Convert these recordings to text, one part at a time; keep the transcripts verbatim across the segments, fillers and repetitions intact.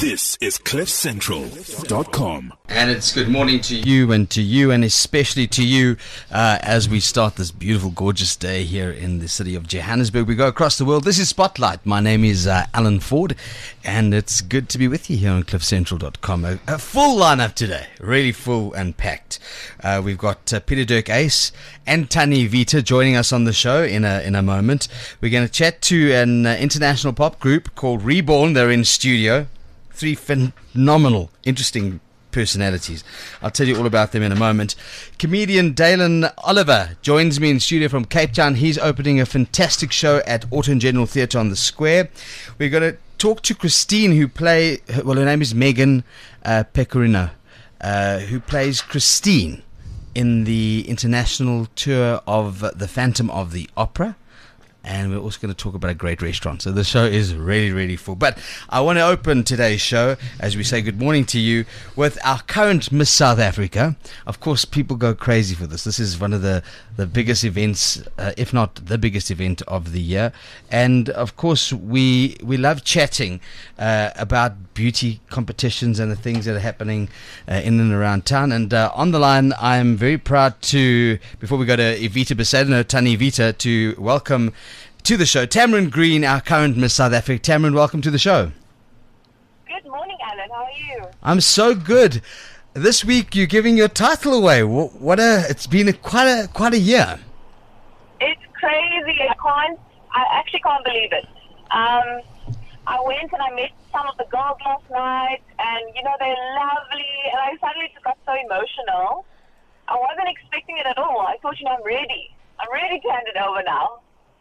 This is cliff central dot com. And it's good morning to you and to you and especially to you uh, as we start this beautiful, gorgeous day here in the city of Johannesburg. We go across the world. This is Spotlight. My name is uh, Alan Ford, and it's good to be with you here on cliff central dot com. A, a full lineup today, really full and packed. Uh, we've got uh, Peter Dirk Ace and Tani Vita joining us on the show in a in a moment. We're going to chat to an uh, international pop group called Reborn. They're in studio. Three phenomenal, interesting personalities. I'll tell you all about them in a moment. Comedian Dalen Oliver joins me in studio from Cape Town. He's opening a fantastic show at Autumn General Theatre on the Square. We're going to talk to Christine, who play, well, her name is Megan uh, Pecorino, uh, who plays Christine in the international tour of The Phantom of the Opera. And we're also going to talk about a great restaurant. So the show is really, really full. But I want to open today's show, as we say good morning to you, with our current Miss South Africa. Of course, people go crazy for this. This is one of the, the biggest events, uh, if not the biggest event of the year. And, of course, we we love chatting uh, about beauty competitions and the things that are happening uh, in and around town. And uh, on the line, I'm very proud to, before we go to Evita Besadino, Tani Vita, to welcome to the show Tamarin Green, our current Miss South Africa. Tamarin, welcome to the show. Good morning, Alan. How are you? I'm so good. This week you're giving your title away. What, what a! It's been a, quite a quite a year. It's crazy. I can't. I actually can't believe it. Um, I went and I met some of the girls last night, and you know they're lovely. And I suddenly just got so emotional. I wasn't expecting it at all. I thought, you know, I'm ready. I'm ready to hand it over now.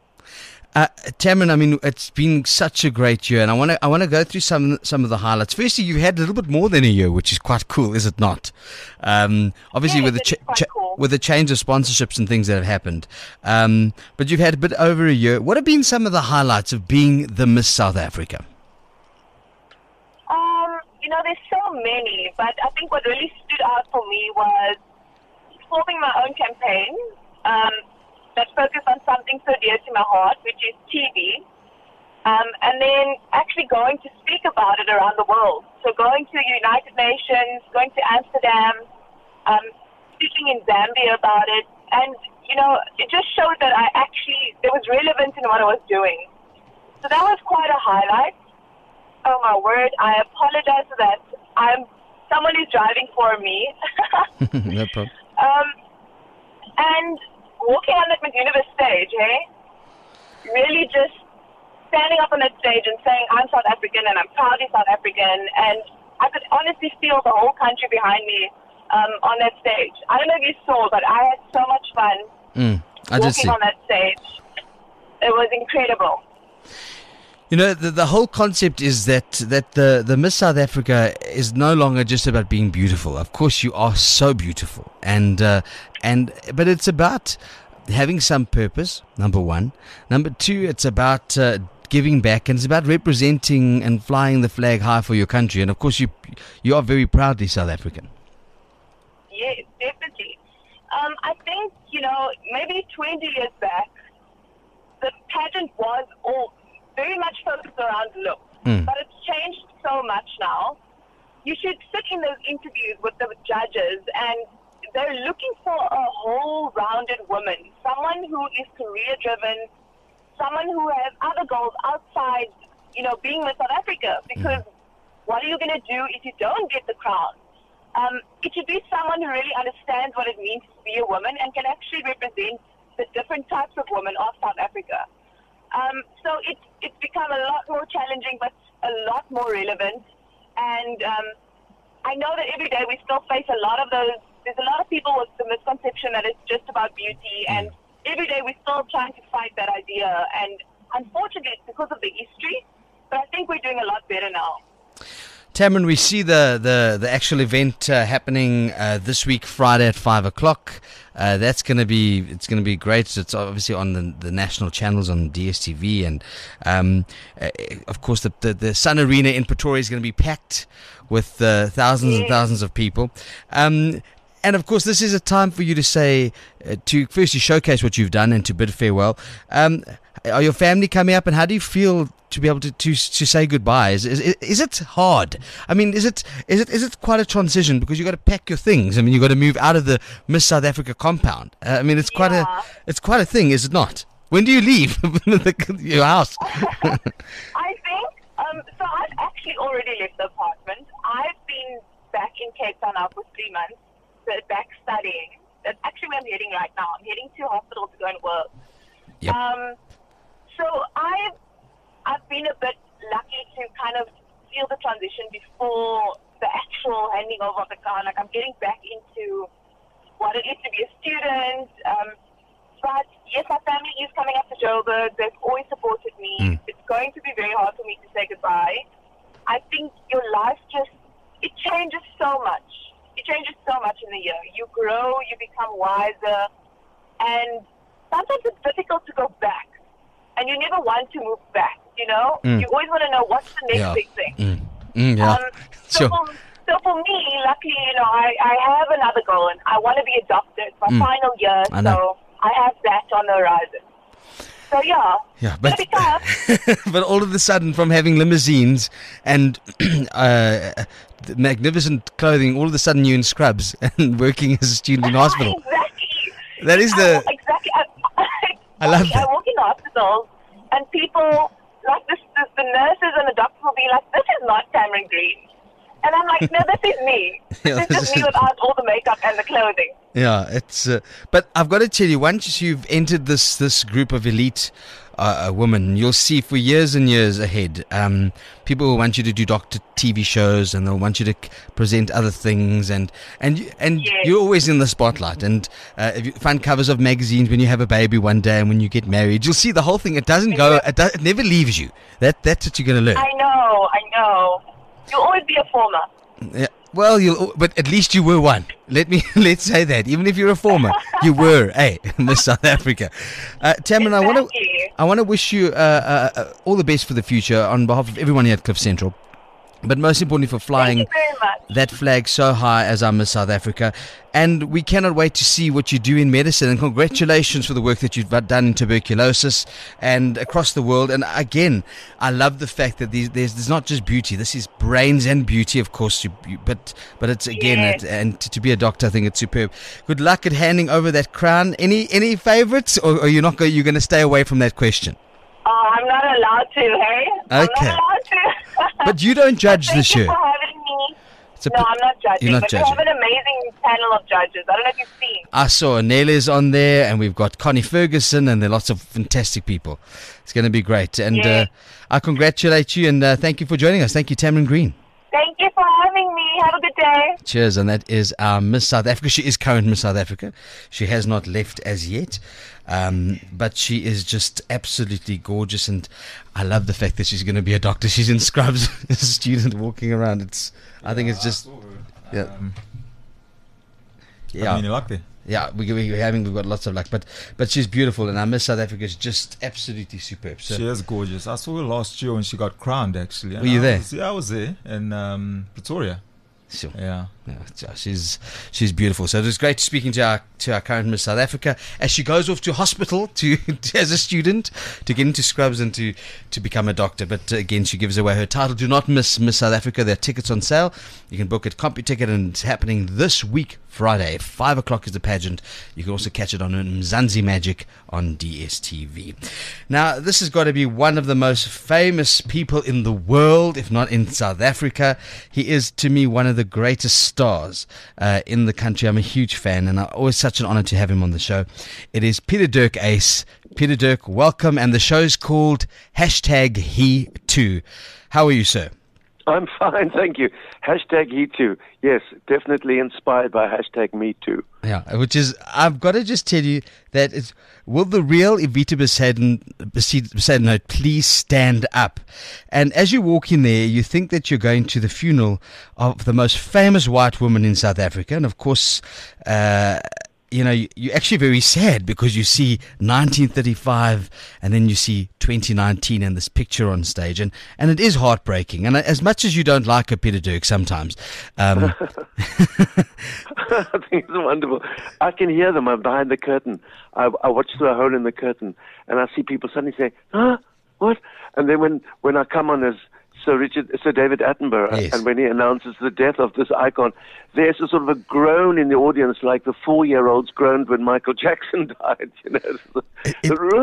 Uh, Tamarin, I mean, it's been such a great year, and I want to I want to go through some some of the highlights. Firstly, you had a little bit more than a year, which is quite cool, is it not? Um, obviously, yes, with the cha- cha- cool. with the change of sponsorships and things that have happened, um, but you've had a bit over a year. What have been some of the highlights of being the Miss South Africa? Um, you know, there's so many, but I think what really stood out for me was forming my own campaign. Um, that focused on something so dear to my heart, which is T V, um, and then actually going to speak about it around the world. So going to the United Nations, going to Amsterdam, um, speaking in Zambia about it, and, you know, it just showed that I actually, there was relevance in what I was doing. So that was quite a highlight. Oh, my word, I apologize for that. I'm, someone is driving for me. No problem. Um, and walking on that Miss Universe stage, hey? Really just standing up on that stage and saying, I'm South African and I'm proudly South African. And I could honestly feel the whole country behind me um, on that stage. I don't know if you saw, but I had so much fun Mm, I did see. walking on that stage. It was incredible. You know, the, the whole concept is that, that the, the Miss South Africa is no longer just about being beautiful. Of course, you are so beautiful. And, uh, and but it's about having some purpose, number one. Number two, it's about uh, giving back, and it's about representing and flying the flag high for your country. And, of course, you you are very proudly South African. Yes, definitely. Um, I think, you know, maybe twenty years back, the pageant was all very much focused around looks, Mm. but it's changed so much now. You should sit in those interviews with the judges, and they're looking for a whole-rounded woman, someone who is career-driven, someone who has other goals outside, you know, being Miss South Africa. Because what are you going to do if you don't get the crown? Um, it should be someone who really understands what it means to be a woman and can actually represent the different types of women of South Africa. Um, so it's it's become a lot more challenging, but a lot more relevant. And um, I know that every day we still face a lot of those. There's a lot of people with the misconception that it's just about beauty, and every day we're still trying to fight that idea. And unfortunately, it's because of the history. But I think we're doing a lot better now. Tamarin, we see the, the, the actual event uh, happening uh, this week, Friday at five o'clock. Uh, that's going to be it's going to be great. It's obviously on the, the national channels on D S T V, and um, uh, of course the, the the Sun Arena in Pretoria is going to be packed with uh, thousands and thousands of people. Um, And of course, this is a time for you to say, uh, to firstly showcase what you've done and to bid farewell. Um, are your family coming up, and how do you feel to be able to to, to say goodbye? Is, is is it hard? I mean, is it is it is it quite a transition because you got to pack your things? I mean, you got to move out of the Miss South Africa compound. Uh, I mean, it's quite Yeah. a it's quite a thing, is it not? When do you leave the, your house? I think, um, so I've actually already left the apartment. I've been back in Cape Town now for three months, so back studying. That's actually where I'm heading right now. I'm heading to hospital to go and work. Yep. Um, so I've, I've been a bit lucky to kind of feel the transition before the actual handing over of the car. Like, I'm getting back into what it is to be a student. Um, but yes, my family is coming up to Joburg. They've always supported me. Mm. It's going to be very hard for me to say goodbye. I think your life just, it changes so much. It changes so much in the year. You grow, you become wiser, and sometimes it's difficult to go back. And you never want to move back, you know? Mm. You always want to know what's the next Yeah. big thing. Mm. Mm, yeah. Um, so, Sure. for, so for me, luckily, you know, I, I have another goal, and I want to be a doctor. It's my Mm. final year, I know. so I have that on the horizon. So, yeah. Yeah, It's but gonna be tough. but all of a sudden, from having limousines and uh, the magnificent clothing, all of a sudden you're in scrubs and working as a student in hospital. Exactly. That is the- I, exactly. I, I love I that. walk in hospitals, and people, like this, this, the nurses and the doctors will be like, this is not Cameron Green. And I'm like, no, this is me. Yeah, This this is me is- without all the makeup and the clothing. Yeah, it's. Uh, but I've got to tell you, once you've entered this this group of elite uh, uh, women, you'll see for years and years ahead. Um, people will want you to do doctor T V shows, and they'll want you to c- present other things, and and you- and Yes. you're always in the spotlight. And uh, if you find covers of magazines when you have a baby one day, and when you get married, you'll see the whole thing. It doesn't go. It, do, it never leaves you. That that's what you're going to learn. I know, I know. You'll always be a former. Yeah. Well, you but at least you were one. Let me let's say that. Even if you're a former, you were a Miss South Africa. Uh, Tamron, I want to Exactly. I want to wish you uh, uh, uh, all the best for the future on behalf of everyone here at Cliff Central. But most importantly, for Thank flying you very much. that flag so high as our Miss South Africa. And we cannot wait to see what you do in medicine. And congratulations for the work that you've done in tuberculosis and across the world. And again, I love the fact that these, there's, there's not just beauty. This is brains and beauty, of course. You, you, but but it's again, Yes. it, and to, to be a doctor, I think it's superb. Good luck at handing over that crown. Any any favorites, or are you not going? You're going to stay away from that question? Oh, I'm not allowed to, hey? I'm Okay. not allowed to. But you don't judge the Thank show. you for having me. It's a No, p- I'm not judging. You're not but judging. we have an amazing panel of judges. I don't know if you've seen. I saw Nele's on there, and we've got Connie Ferguson, and there are lots of fantastic people. It's going to be great. And Yeah. uh, I congratulate you, and uh, thank you for joining us. Thank you, Tamron Green. Thank you for having me. Have a good day. Cheers. And that is our Miss South Africa. She is current Miss South Africa. She has not left as yet. Um, but she is just absolutely gorgeous, and I love the fact that she's going to be a doctor. She's in scrubs as a student walking around. It's, I think it's just, yeah, Um, yeah. I mean, you like there. Yeah, we, we, we're having, we've got lots of luck, but but she's beautiful, and our Miss South Africa is just absolutely superb. So She is gorgeous. I saw her last year when she got crowned, actually. Were you I there? Was, yeah, I was there in um, Pretoria. sure. Yeah. Yeah, so she's she's beautiful. So it was great speaking to our to our current Miss South Africa as she goes off to hospital to, to as a student to get into scrubs and to to become a doctor. But uh, again, she gives away her title. Do not miss Miss South Africa. There are tickets on sale. You can book at CompuTicket, and it's happening this week, Friday. Five o'clock is the pageant. You can also catch it on Mzansi Magic on D S T V. Now, this has got to be one of the most famous people in the world, if not in South Africa. He is, to me, one of the greatest stars uh, in the country. I'm a huge fan, and it's always such an honor to have him on the show. It is Peter Dirk Ace. Peter Dirk, welcome, and the show's called Hashtag He Too. How are you, sir? I'm fine, thank you. Hashtag he too. Yes, definitely inspired by hashtag me too. Yeah, which is, I've got to just tell you that it's, will the real Evita Besaidnout please stand up? And as you walk in there, you think that you're going to the funeral of the most famous white woman in South Africa. And of course, uh, you know, you, you're actually very sad because you see nineteen thirty-five and then you see twenty nineteen and this picture on stage. And, and it is heartbreaking. And as much as you don't like a Peter Dirk sometimes. Um, I think it's wonderful. I can hear them. I'm behind the curtain. I, I watch through a hole in the curtain and I see people suddenly say, huh? What? And then when, when I come on as Sir Richard, Sir David Attenborough, yes. and when he announces the death of this icon, there's a sort of a groan in the audience, like the four-year-olds groaned when Michael Jackson died. You know, it,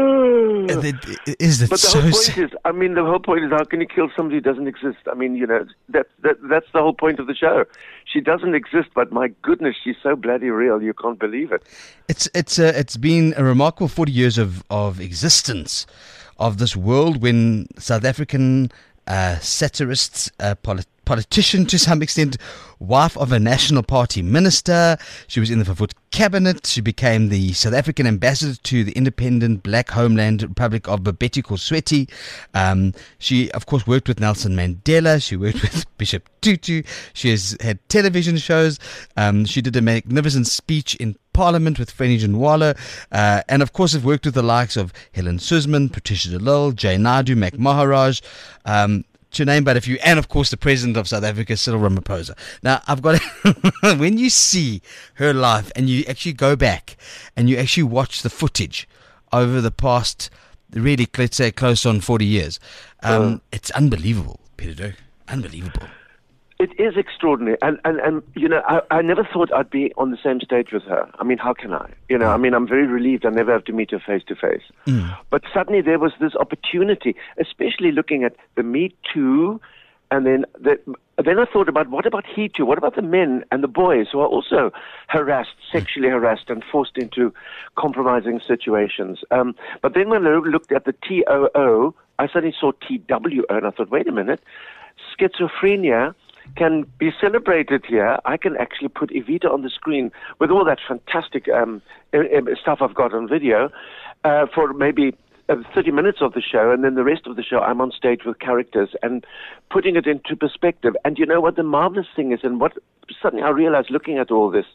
it, it, is it but the so whole point sad? is, I mean, the whole point is, how can you kill somebody who doesn't exist? I mean, you know, that, that that's the whole point of the show. She doesn't exist, but my goodness, she's so bloody real. You can't believe it. It's it's uh, it's been a remarkable forty years of of existence of this world when South African uh, satirists, uh, polit- politician to some extent, wife of a National Party minister. She was in the Verwoerd cabinet. She became the South African ambassador to the independent black homeland Republic of Babeti Kosweti. Um, she, of course, worked with Nelson Mandela. She worked with Bishop Tutu. She has had television shows. Um, she did a magnificent speech in Parliament with Fanny Janwala, uh, and of course have worked with the likes of Helen Suzman, Patricia de Lille, Jay Naidu, Mac Maharaj, um, to name but a few, and of course the President of South Africa, Cyril Ramaphosa. Now, I've got when you see her life and you actually go back and you actually watch the footage over the past, really, let's say, close on forty years, um, uh, it's unbelievable, Peter Dirk. Unbelievable. It is extraordinary. And, and, and you know, I, I never thought I'd be on the same stage with her. I mean, how can I? You know, I mean, I'm very relieved I never have to meet her face to face. Mm. But suddenly there was this opportunity, especially looking at the Me Too, and then the, then I thought about, what about He Too? What about the men and the boys who are also harassed, sexually harassed, and forced into compromising situations? Um, but then when I looked at the T O O, I suddenly saw T W O, and I thought, wait a minute, schizophrenia can be celebrated here. I can actually put Evita on the screen with all that fantastic um, stuff I've got on video uh, for maybe uh, thirty minutes of the show, and then the rest of the show I'm on stage with characters and putting it into perspective. And you know what the marvelous thing is, and what suddenly I realized looking at all this,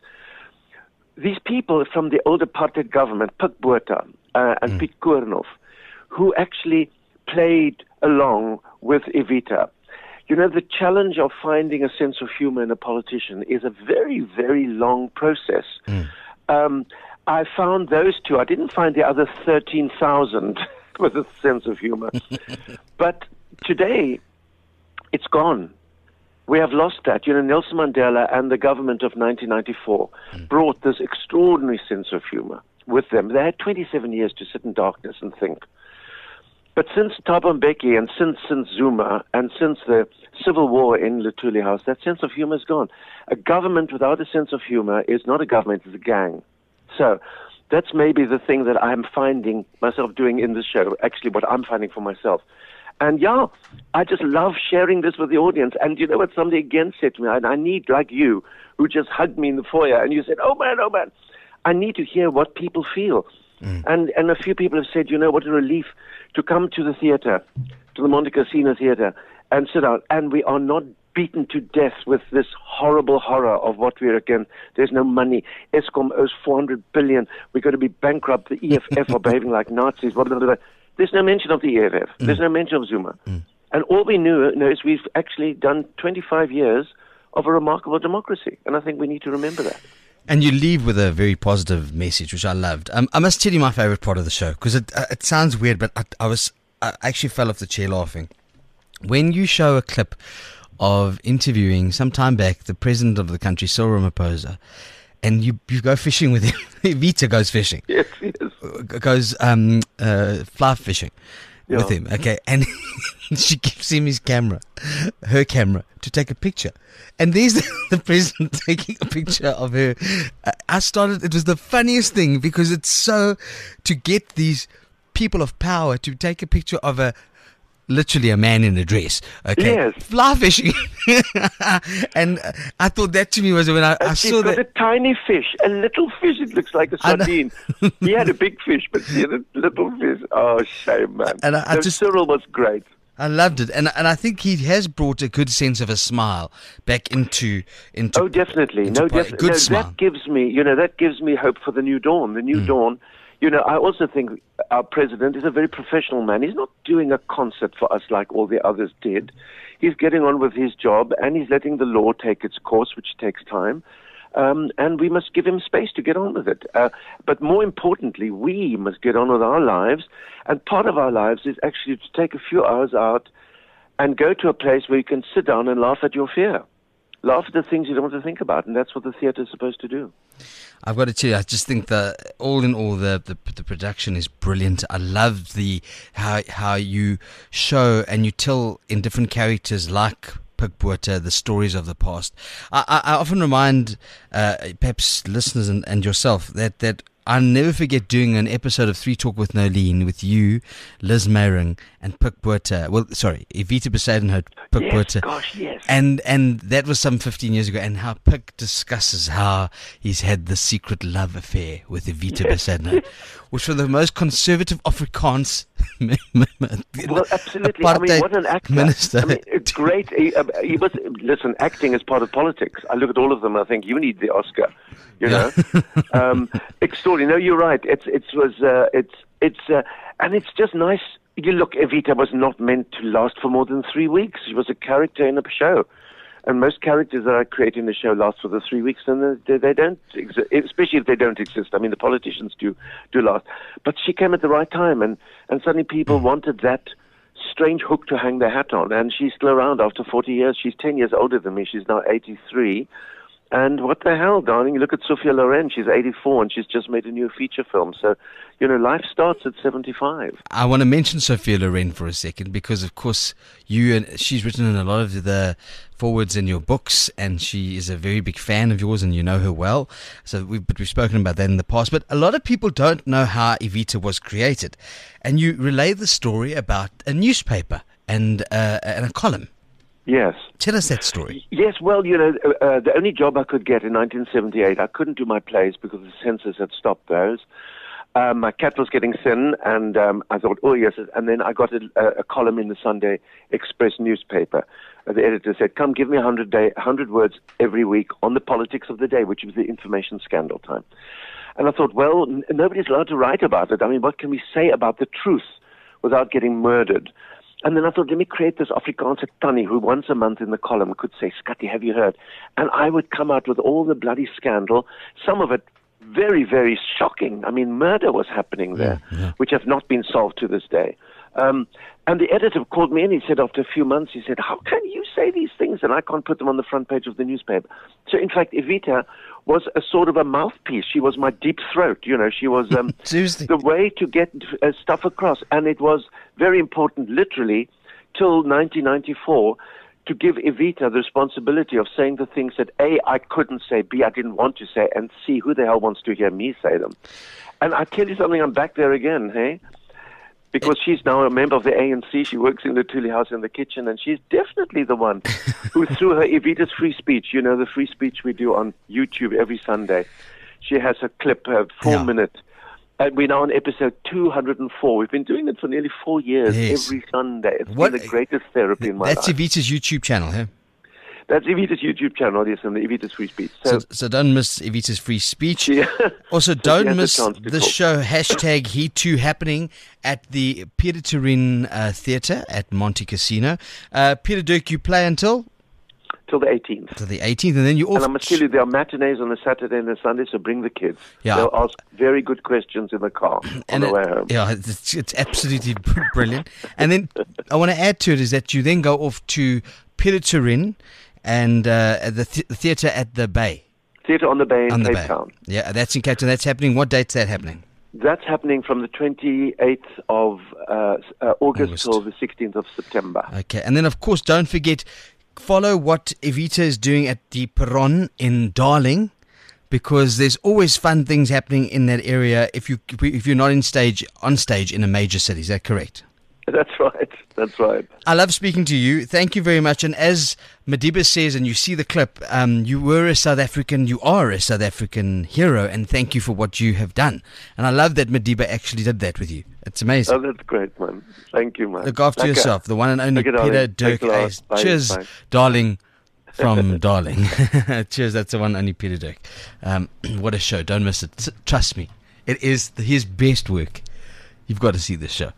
these people from the old apartheid government, Pik Botha uh, and mm. Piet Koornhof, who actually played along with Evita. You know, the challenge of finding a sense of humor in a politician is a very, very long process. Mm. Um, I found those two. I didn't find the other thirteen thousand with a sense of humor. But today, it's gone. We have lost that. You know, Nelson Mandela and the government of nineteen ninety-four mm. brought this extraordinary sense of humor with them. They had twenty-seven years to sit in darkness and think. But since Thabo Mbeki and since, since Zuma and since the civil war in Luthuli House, that sense of humor is gone. A government without a sense of humor is not a government, it's a gang. So that's maybe the thing that I'm finding myself doing in this show, actually what I'm finding for myself. And yeah, I just love sharing this with the audience. And you know what somebody again said to me? I, I need, like you, who just hugged me in the foyer, and you said, oh man, oh man, I need to hear what people feel. Mm. And and a few people have said, you know, what a relief to come to the theater, to the Monte Cassino Theater, and sit down. And we are not beaten to death with this horrible horror of what we're again. There's no money. Eskom owes four hundred billion. We're going to be bankrupt. The E F F are behaving like Nazis. Blah, blah, blah, blah. There's no mention of the E F F. Mm. There's no mention of Zuma. Mm. And all we knew, know is we've actually done twenty-five years of a remarkable democracy. And I think we need to remember that. And you leave with a very positive message, which I loved. Um, I must tell you my favorite part of the show, because it uh, it sounds weird, but I, I was I actually fell off the chair laughing. When you show a clip of interviewing some time back the president of the country, Cyril Ramaphosa, and you you go fishing with him. Evita goes fishing. Yes, yes. Goes um, uh, fly fishing yeah. with him. Okay, and she gives him his camera, her camera, to take a picture. And there's the, the president taking a picture of her. Uh, I started, it was the funniest thing, because it's so, to get these people of power to take a picture of a, literally a man in a dress, okay, yes. fly fishing. And uh, I thought that to me was when I, I saw got that. a tiny fish, a little fish, it looks like a sardine. He had a big fish, but he had a little fish. Oh, shame, man. And I, I so just, Cyril was great. I loved it, and and I think he has brought a good sense of a smile back into into. Oh, definitely. into No, po- def- good no, smile. that gives me, you know, that gives me hope for the new dawn. The new Mm. dawn. You know, I also think our president is a very professional man. He's not doing a concert for us like all the others did. He's getting on with his job, and he's letting the law take its course, which takes time. Um, and we must give him space to get on with it. Uh, but more importantly, we must get on with our lives. And part of our lives is actually to take a few hours out and go to a place where you can sit down and laugh at your fear. Laugh at the things you don't want to think about. And that's what the theatre is supposed to do. I've got to tell you, I just think that all in all, the, the the production is brilliant. I love the how how you show and you tell in different characters like Pik Botha the stories of the past. I, I, I often remind uh, perhaps listeners and, and yourself that that I'll never forget doing an episode of Three Talk with Nolene with you, Liz Mayring, and Pik Botha. Well, sorry, Evita Besadenhout, Pik Yes, Botha. gosh, yes. And and that was some fifteen years ago, and how Pik discusses how he's had the secret love affair with Evita Yes. Besadenhout, which were the most conservative Afrikaans Well, absolutely. I mean, what an actor. minister. I mean, it's great. He, uh, he was, listen, acting is part of politics. I look at all of them and I think, you need the Oscar. You know? um, extraordinary. No, you're right. It's, it was, uh, it's, it's, uh, and it's just nice. You look, Evita was not meant to last for more than three weeks. She was a character in a show. And most characters that I create in the show last for the three weeks, and they, they don't exist, especially if they don't exist. I mean, the politicians do do last. But she came at the right time, and, and suddenly people wanted that strange hook to hang their hat on. And she's still around after forty years. She's ten years older than me. She's now eighty-three. And what the hell, darling? You look at Sophia Loren. She's eighty-four, and she's just made a new feature film. So, you know, life starts at seventy-five. I want to mention Sophia Loren for a second because, of course, you and she's written in a lot of the forwards in your books, and she is a very big fan of yours, and you know her well. So, we, but we've spoken about that in the past. But a lot of people don't know how Evita was created, and you relay the story about a newspaper and uh, and a column. Yes. Tell us that story. Yes, well, you know, uh, the only job I could get in nineteen seventy-eight, I couldn't do my plays because the censors had stopped those. Um, my cat was getting thin, and um, I thought, oh, yes. And then I got a, a column in the Sunday Express newspaper. Uh, the editor said, come, give me one hundred, day, one hundred words every week on the politics of the day, which was the information scandal time. And I thought, well, n- nobody's allowed to write about it. I mean, what can we say about the truth without getting murdered? And then I thought, let me create this Afrikaanse Tannie who once a month in the column could say, Scotty, have you heard? And I would come out with all the bloody scandal, some of it very, very shocking. I mean, murder was happening there, Yeah, yeah. which have not been solved to this day. Um, and the editor called me in. He said, after a few months, he said, how can you say these things? And I can't put them on the front page of the newspaper. So, in fact, Evita was a sort of a mouthpiece. She was my deep throat. You know, she was um, Seriously. the way to get uh, stuff across. And it was very important, literally, till nineteen ninety-four, to give Evita the responsibility of saying the things that A, I couldn't say, B, I didn't want to say, and C, who the hell wants to hear me say them? And I tell you something, I'm back there again, hey? Because she's now a member of the A N C. She works in the Thule House in the kitchen, and she's definitely the one who, through her Evita's free speech, you know, the free speech we do on YouTube every Sunday, she has a clip, a four Yeah. minute. And we're now on episode two hundred four. We've been doing it for nearly four years, Yes. every Sunday. It's What- been the greatest therapy in my That's life. Evita's YouTube channel, huh? That's Evita's YouTube channel, yes, and the Evita's free speech. So, So, so don't miss Evita's free speech. Yeah. Also, So she don't has a miss chance to the talk. show hashtag He Too happening at the Peter Turin uh, Theatre at Monte Casino. Uh, Peter Dirk, you play until till the eighteenth. to the eighteenth, and then you off. And I must tell you, there are matinees on a Saturday and a Sunday, so bring the kids. Yeah. They'll ask very good questions in the car on and the it- way home. yeah, it's, it's absolutely brilliant. And then I want to add to it is that you then go off to Peter Turin and uh, at the th- theatre at the Bay. Theatre on the Bay in On the Cape Bay. Town. Yeah, that's in Cape Town. That's happening. What date's that happening? That's happening from the twenty-eighth of uh, uh, August, August. till the sixteenth of September. Okay, and then of course, don't forget, follow what Evita is doing at the Perron in Darling, because there's always fun things happening in that area. If you if you're not in stage on stage in a major city, is that correct? That's right. That's right. I love speaking to you. Thank you very much. And as Madiba says, and you see the clip, um, you were a South African, you are a South African hero, and thank you for what you have done. And I love that Madiba actually did that with you. It's amazing. Oh, that's great, man. Thank you, man. Look after Lekker. yourself. The one and only Lekker, Peter darling. Dirk Thanks a lot. Hayes. Bye. Cheers, Bye. darling, from Darling. Cheers, that's the one and only Peter Dirk. Um, what a show. Don't miss it. S- Trust me. It is the, his best work. You've got to see this show.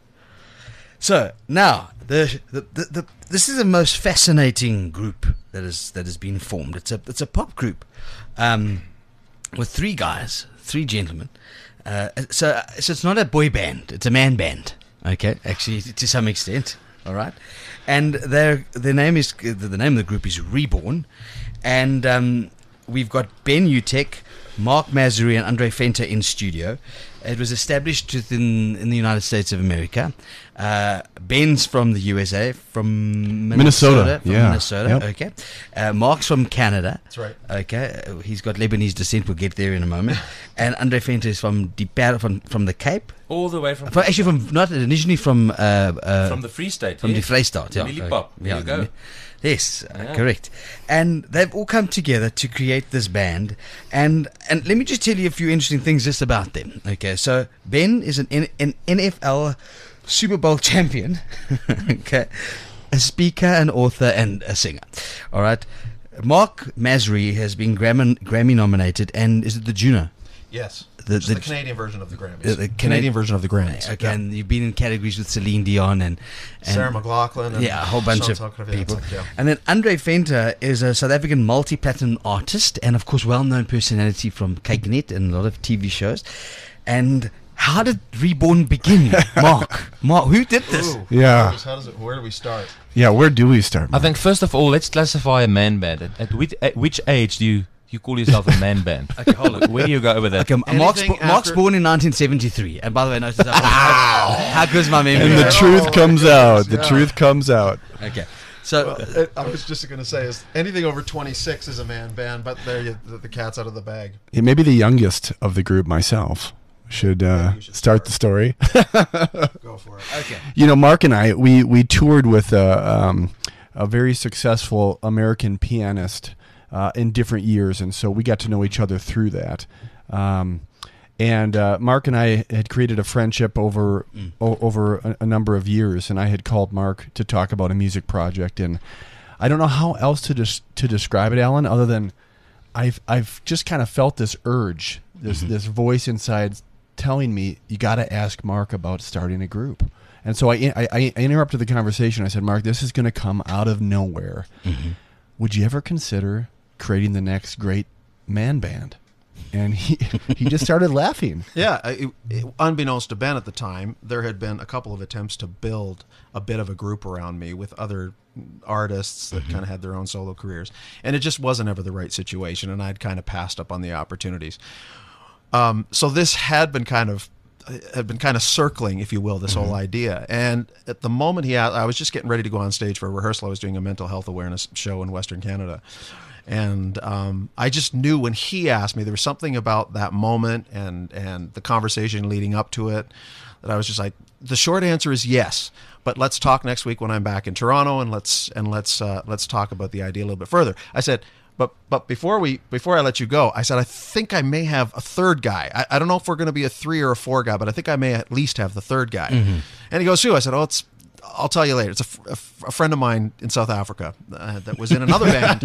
So now, the, the, the, the this is the most fascinating group that is that has been formed. It's a it's a pop group, um, with three guys, three gentlemen. Uh, so so it's not a boy band; it's a man band. Okay, actually, to some extent. All right, and their their name is the name of the group is Reborn, and um, we've got Ben Utek, Mark Masri, and Andre Fenter in studio. It was established within in the United States of America. Uh, Ben's from the U S A, from Minnesota. Minnesota, from yeah. Minnesota, Yep. okay. Uh, Mark's from Canada. That's right. Okay, uh, he's got Lebanese descent. We'll get there in a moment. And Andre Fenter is from Dieper, from from the Cape. All the way from From, actually, from not originally from uh, uh, from the Free State. from yeah. the Vrystaat, yeah. Lillipop. There Yeah, you go. Yes, uh, Yeah. correct. And they've all come together to create this band. And and let me just tell you a few interesting things just about them. Okay, so Ben is an N- an N F L Super Bowl champion. Okay, a speaker, an author, and a singer. All right. Mark Masri has been Grammy, Grammy nominated, and is it the Juno? Yes. The- It's the- the, Canadian version of the Grammys. the- the Canadian Canadi- version of the Grammys. Okay, Yeah. and you've been in categories with Celine Dion and, and Sarah McLachlan. And yeah, a whole bunch Sean of Tucker, yeah, people. it's like, yeah. And then Andre Fenter is a South African multi-platinum artist and, of course, well-known personality from Cakenet and a lot of T V shows. And how did Reborn begin, Mark? Mark, who did this? Ooh. Yeah. How does, how does it, where do we start? Yeah, where do we start? I think first of all, let's classify a man band. At, at, which, at which age do you, you call yourself a man band? Okay, hold on. Where do you go over that? Okay, Mark's, Anything bo- Mark's after- born in nineteen seventy-three. And by the way, notice how, how, how good's my memory? and the Yeah. truth Oh, comes my out. goodness, The yeah. truth comes out. Okay. So, Well, it, I was just going to say, is anything over twenty-six is a man band, but there you, the, the cat's out of the bag. Yeah, maybe the youngest of the group, myself, should, uh, you should start the story. Go for it. okay. You know, Mark and I, we, we toured with a, um, a very successful American pianist uh, in different years, and so we got to know each other through that. Um, and uh, Mark and I had created a friendship over o- over a, a number of years, and I had called Mark to talk about a music project, and I don't know how else to des- to describe it, Alan, other than I've I've just kind of felt this urge, this this voice inside telling me you got to ask Mark about starting a group. And so I, I, I interrupted the conversation. I said, Mark, this is going to come out of nowhere. Mm-hmm. Would you ever consider creating the next great man band? And he he just started laughing. Yeah, I- it, it, unbeknownst to Ben at the time, there had been a couple of attempts to build a bit of a group around me with other artists that kind of had their own solo careers, and it just wasn't ever the right situation, and I'd kind of passed up on the opportunities. Um, so this had been kind of had been kind of circling, if you will, this whole idea. And at the moment he asked, I was just getting ready to go on stage for a rehearsal. I was doing a mental health awareness show in Western Canada. And um, I just knew when he asked me, there was something about that moment and, and the conversation leading up to it that I was just like, the short answer is yes. But let's talk next week when I'm back in Toronto, and let's and let's uh, let's talk about the idea a little bit further. I said, but but before we before I let you go, I said I think I may have a third guy. I, I don't know if we're going to be a three or a four guy, but I think I may at least have the third guy. Mm-hmm. And he goes, who? I said, oh, it's. I'll tell you later. It's a, f- a f- a friend of mine in South Africa uh, that was in another band,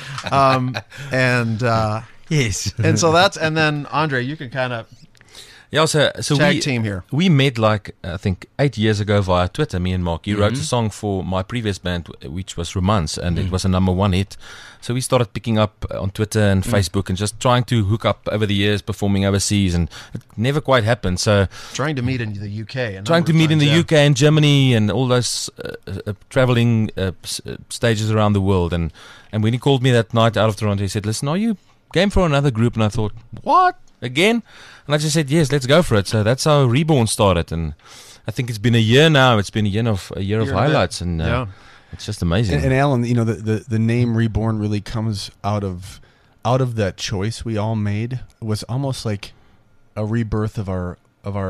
um, and uh, Yes. and so that's and then Andre, you can kind of Yeah, so, so tag we, team here. we met like, I think, eight years ago via Twitter, me and Mark. You wrote Mm-hmm. a song for my previous band, which was Romance, and Mm. it was a number one hit. So we started picking up on Twitter and Mm. Facebook and just trying to hook up over the years, performing overseas, and it never quite happened. So Trying to meet in the U K. a number trying to of meet in times, the yeah. U K and Germany and all those uh, uh, traveling uh, s- uh, stages around the world. And, and when he called me that night out of Toronto, he said, listen, are you game for another group? And I thought, what? Again? And I just said, yes, let's go for it. So that's how Reborn started. And I think it's been a year now. It's been a year of, a year of Year and a bit. highlights. And uh, Yeah. it's just amazing. And, and Alan, you know, the, the, the name Reborn really comes out of out of that choice we all made. It was almost like a rebirth of our of our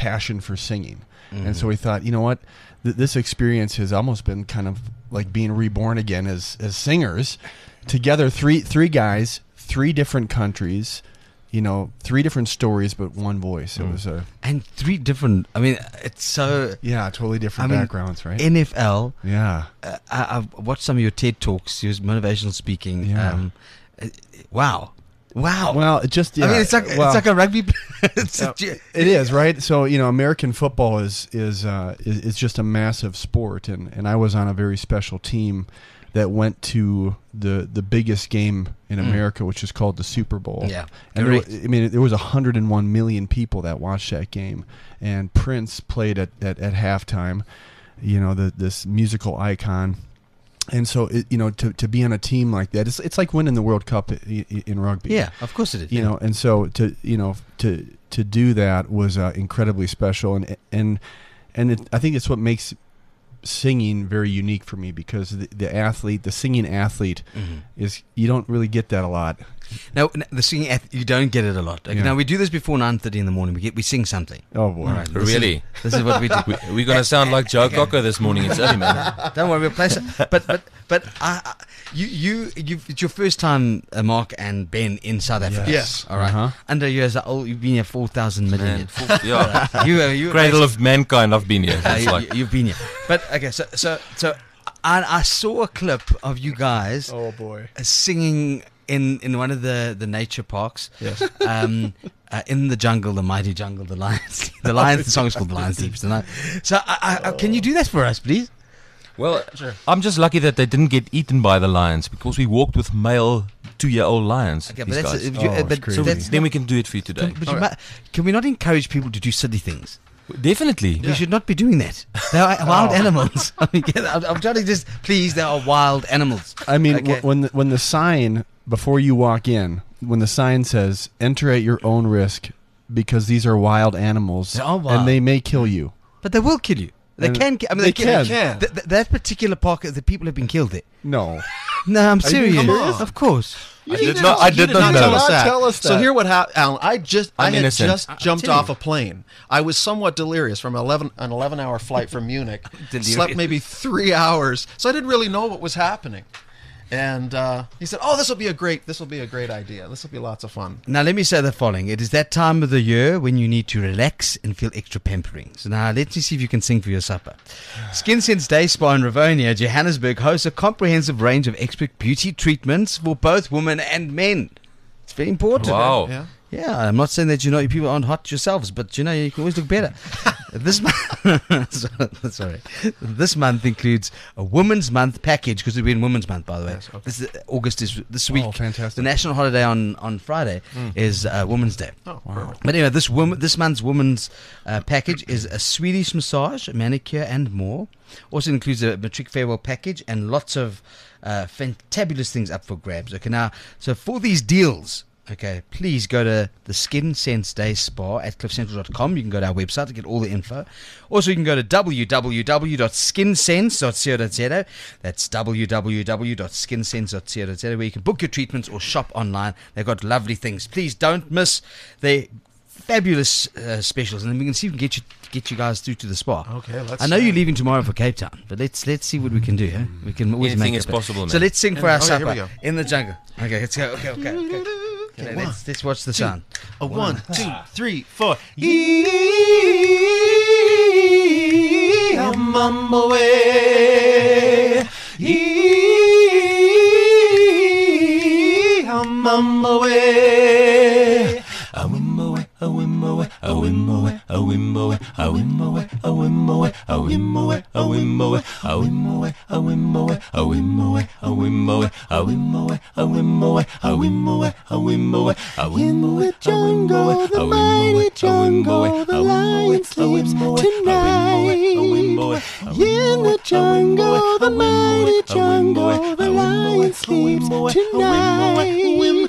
passion for singing. Mm-hmm. And so we thought, you know what, Th- this experience has almost been kind of like being reborn again as as singers. Together, three three guys, three different countries, you know, three different stories, but one voice. It mm. was a and three different. I mean, it's so yeah, totally different I mean, backgrounds, right? N F L. Yeah, uh, I, I've watched some of your TED talks, your motivational speaking. Yeah. Um, uh, wow, wow. Well, it just yeah, I mean, it's like well, it's like a rugby. it's uh, a, it is, right? So you know, American football is is uh, is, is just a massive sport, and and I was on a very special team that went to the the biggest game in Mm. America, which is called the Super Bowl. Yeah, and there, correct. wa- I mean, there was one hundred one million people that watched that game, and Prince played at, at, at halftime. You know, the this musical icon, and so it, you know, to, to be on a team like that, it's it's like winning the World Cup in, in rugby. Yeah, of course it is. You yeah. know, and so to you know to to do that was uh, incredibly special, and and and it, I think it's what makes singing very unique for me, because the, the athlete, the singing athlete, mm-hmm. is you don't really get that a lot. Now, the singing, ath- you don't get it a lot. Okay, Yeah. Now, we do this before nine thirty in the morning. We get we sing something. Oh boy! All right, this Really? Is, this is what we do. We, we're going to sound like Joe Cocker this morning. It's early, man. Don't worry, we'll play some. But but but uh, uh, you you you've, it's your first time, uh, Mark and Ben, in South Africa. Yes. All right. Uh-huh. Under years old, you've been here four thousand million. Man, full- yeah. You, uh, you Cradle of mankind, I've been here. Uh, It's you, like, you've been here. But okay, so so so I, I saw a clip of you guys Oh boy! uh, singing in, in one of the, the nature parks. Yes. Um, uh, in the jungle, the mighty jungle, the lions. The lions. The song is called The Lions Sleep Tonight. So I, I, can you do that for us, please? well, I'm just lucky that they didn't get eaten by the lions, because we walked with male two-year-old lions. Okay, but these that's guys. if you, Oh, uh, it's but crazy. so So that's then not- we can do it for you today. Can, but you might, can we not encourage people to do silly things? Definitely. We should not be doing that. They are wild Oh. animals. I mean, I'm, I'm trying to just please. They are wild animals. I mean, Okay. wh- when the, when the sign before you walk in, when the sign says "Enter at your own risk," because these are wild animals, They are wild. and they may kill you. But they will kill you. They And can. ki- I mean, they they, can. can. Th- th- that particular park, the people have been killed there. No, No, I'm Are you serious. serious? Of course. I did not, I You did not know. tell us that. Tell us So that. here what happened, Alan. I just I I'm had innocent. just I- I'm jumped telling off you. a plane. I was somewhat delirious from eleven an eleven hour flight from Munich. Delirious. Slept maybe three hours, so I didn't really know what was happening. And uh, he said, "Oh, this will be a great this will be a great idea. This will be lots of fun." Now, let me say the following. It is that time of the year when you need to relax and feel extra pampering. So now, let me see if you can sing for your supper. Skin Sense Day Spa in Rivonia, Johannesburg, hosts a comprehensive range of expert beauty treatments for both women and men. It's very important. Wow. Yeah. Yeah, I'm not saying that you know you people aren't hot yourselves, but you know you can always look better. This month, sorry, this month includes a Women's Month package, because we're in Women's Month, by the way. Yes, okay. This is, August is this week. Oh, fantastic. The national holiday on on Friday is uh, Women's Day. Oh, Wow. But anyway, this woman, this month's women's uh, package is a Swedish massage, a manicure, and more. Also includes a matric farewell package and lots of uh, fantabulous things up for grabs. Okay, now, so for these deals, okay, please go to the Skin Sense Day Spa at cliff central dot com. You can go to our website to get all the info. Also, you can go to w w w dot skin sense dot co dot z a. That's w w w dot skin sense dot co dot z a, where you can book your treatments or shop online. They've got lovely things. Please don't miss the fabulous uh, specials, and then we can see if we can get you get you guys through to the spa. Okay, let's. I know you're leaving tomorrow for Cape Town, but let's let's see what we can do. Huh? We can always Anything make is it. possible, So man. let's sing for And- our okay, supper here we go. in the jungle. Okay, let's go. Okay, okay, okay. okay Okay, let's let's watch the sound. A one, two, three, four. In the jungle, the mighty jungle, the lion sleeps tonight. In the jungle, the mighty jungle, the lion sleeps tonight.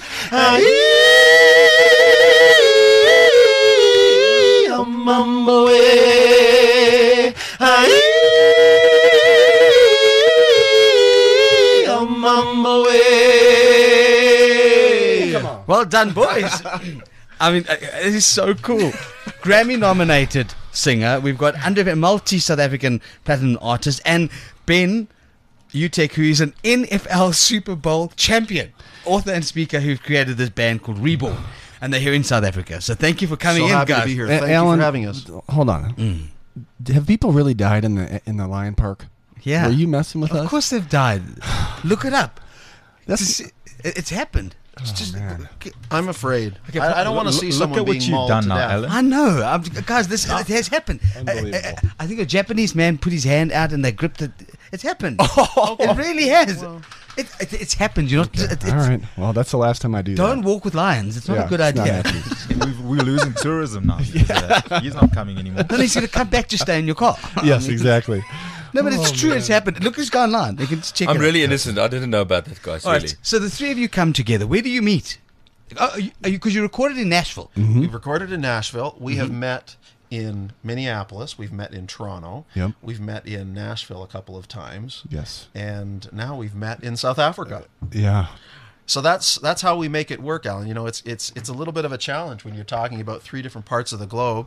Well done, boys. I mean, uh, it is so cool. Grammy nominated singer. We've got under a multi-South African platinum artist, and Ben Utek, who is an N F L Super Bowl champion, author and speaker who created this band called Reborn, and they're here in South Africa. So thank you for coming so in, happy guys. to be here. A- Thank Alan, you for having us. Hold on. Mm. Have people really died in the in the lion park? Yeah. Were you messing with Of us? course they've died. Look it up. That's It's, it's happened. It's Oh, just. man. I'm afraid. Okay, I, I don't want to look- see look someone at what being you've mauled done to now, death. Alan. I know, I'm, guys. This it has happened. I, Unbelievable. I, I think a Japanese man put his hand out and they gripped it. It's happened. It really has. It, it, it's happened. You know. It, it's, all right. Well, that's the last time I do Don't that. walk with lions. It's not Yeah, a good it's not idea. happening. We've, we're losing tourism now. because of that. He's not coming anymore. Then he's going to come back to stay in your car. Yes, exactly. No, but it's Oh, true. man. It's happened. Look who's gone online. You can just check I'm it out. really innocent. I didn't know about that, guys. All Really. right. So the three of you come together. Where do you meet? Oh, because you, 'cause you recorded in Nashville. Mm-hmm. We've recorded in Nashville. We have met in Minneapolis. We've met in Toronto. Yep. We've met in Nashville a couple of times. Yes. And now we've met in South Africa. Yeah. So that's that's how we make it work, Alan. You know, it's it's it's a little bit of a challenge when you're talking about three different parts of the globe,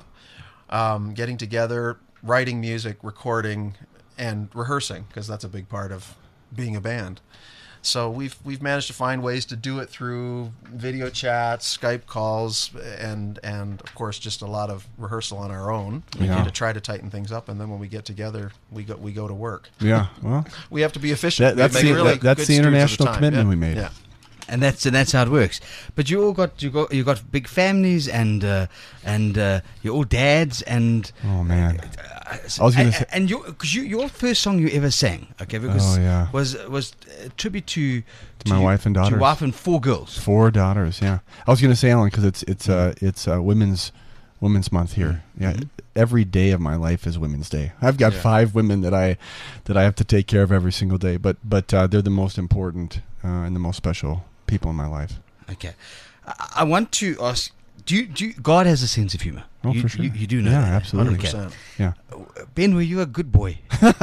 um, getting together, writing music, recording, and rehearsing, because that's a big part of being a band. So we've we've managed to find ways to do it through video chats, Skype calls, and and of course just a lot of rehearsal on our own Yeah. to try to tighten things up. And then when we get together, we go we go to work. Yeah. Well, We have to be efficient. That- We have that's to be the- really that- that's good the stewards of international time. commitment Yeah. we made. Yeah. And that's and that's how it works. But you all got you got you got big families and uh, and uh, you're all dads and oh man. I was gonna and, say- and your because you, your first song you ever sang, okay, because Oh, yeah. was was a tribute to, To my you- wife and to your daughters. wife and four girls. Four daughters. Yeah. I was going to say, Alan, because it's it's uh it's uh, women's Women's Month here. Yeah. Every day of my life is Women's Day. I've got Yeah. five women that I that I have to take care of every single day. But but uh, they're the most important uh, and the most special people in my life. Okay, I, I want to ask. Do you, do you, God has a sense of humor? Oh, you, for sure. You, you do know Yeah, that. absolutely. one hundred percent. Yeah. Ben, were you a good boy?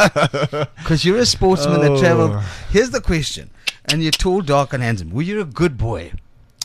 Because you're a sportsman that Oh. traveled. Here's the question. And you're tall, dark, and handsome. Were you a good boy?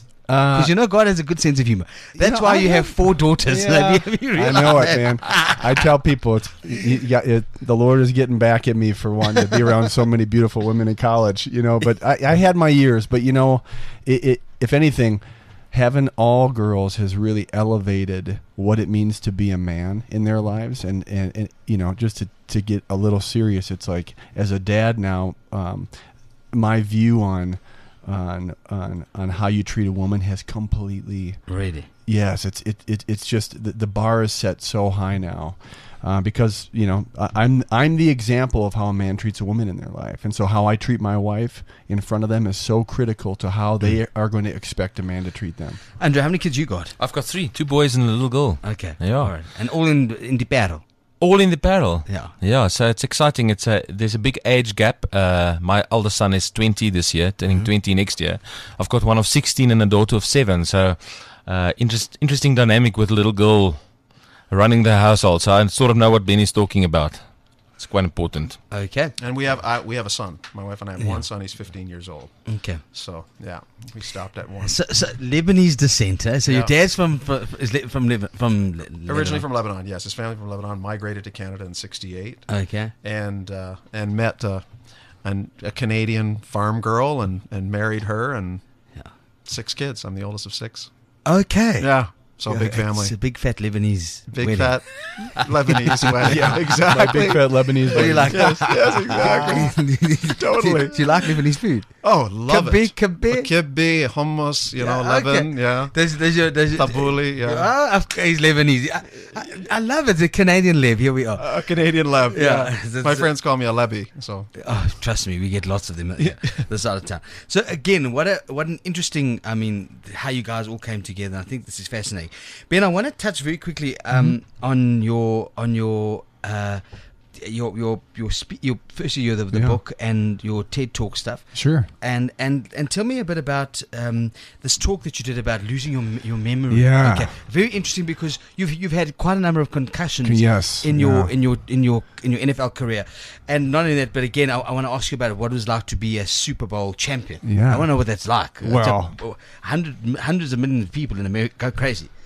Uh, Because you know God has a good sense of humor. That's know, why I you have have- four daughters. Yeah, Have you- have you I realized know it, that? man. I tell people it's you, you got, it, the Lord is getting back at me for wanting to be around so many beautiful women in college, you know. But I, I had my years, but you know, it, it, if anything, having all girls has really elevated what it means to be a man in their lives, and and, and you know, just to to get a little serious, it's like as a dad now, um, my view on. On, on on how you treat a woman has completely Really? yes it's it, it it's just the, the bar is set so high now uh, because you know I, I'm I'm the example of how a man treats a woman in their life, and so how I treat my wife in front of them is so critical to how they are going to expect a man to treat them. Andrew, how many kids you got? I've got three, two boys and a little girl. Okay. Yeah. All right. And all in in the battle. All in the barrel. Yeah. Yeah, so it's exciting. It's a there's a big age gap. Uh, my eldest son is twenty this year, turning twenty next year. I've got one of sixteen and a daughter of seven. So uh, interest, interesting dynamic with a little girl running the household. So I sort of know what Ben is talking about. It's quite important. Okay. And we have I, we have a son. My wife and I have Yeah. one son. He's fifteen years old. Okay. So yeah, we stopped at one. So, so Lebanese descent. Eh? So your Yeah. dad's from from is Le- from Lebanon, from Le- Originally Lebanon. from Lebanon, yes. His family from Lebanon migrated to Canada in sixty-eight, Okay. and uh, and met uh, an, a Canadian farm girl and, and married her, and Yeah. six kids. I'm the oldest of six. Okay. Yeah, so Yeah, big family, It's a big fat Lebanese. big wedding. fat Lebanese wedding. Yeah, My exactly. big fat Lebanese. What do you like? Yes, yes, exactly. Totally. Do you like Lebanese food? Oh, love Kibbeh, it. kibbeh? Kibbeh, hummus, you know, Yeah, okay. Lebanon, yeah. There's, there's your, there's your, Tabbouleh, yeah. Ah, of course, he's Lebanese. I, I, I love it. The Canadian Lev. Here we are. A Canadian Lev, Yeah. yeah. That's- My friends call me a Lebby, so. Oh, trust me, we get lots of them yeah. this side of town. So again, what a what an interesting. I mean, how you guys all came together. I think this is fascinating. Ben, I want to touch very quickly um, Mm-hmm. on your on your. Uh, your your your spe- your firstly your the, the Yeah. book and your TED Talk stuff. Sure. And and and tell me a bit about um, this talk that you did about losing your your memory. Yeah. Okay. Very interesting because you've you've had quite a number of concussions. Yes, In your yeah. in your in your in your N F L career, and not only that, but again, I, I want to ask you about what it was like to be a Super Bowl champion. Yeah. I want to know what that's like. Well- It's a- hundred hundreds of millions of people in America go crazy.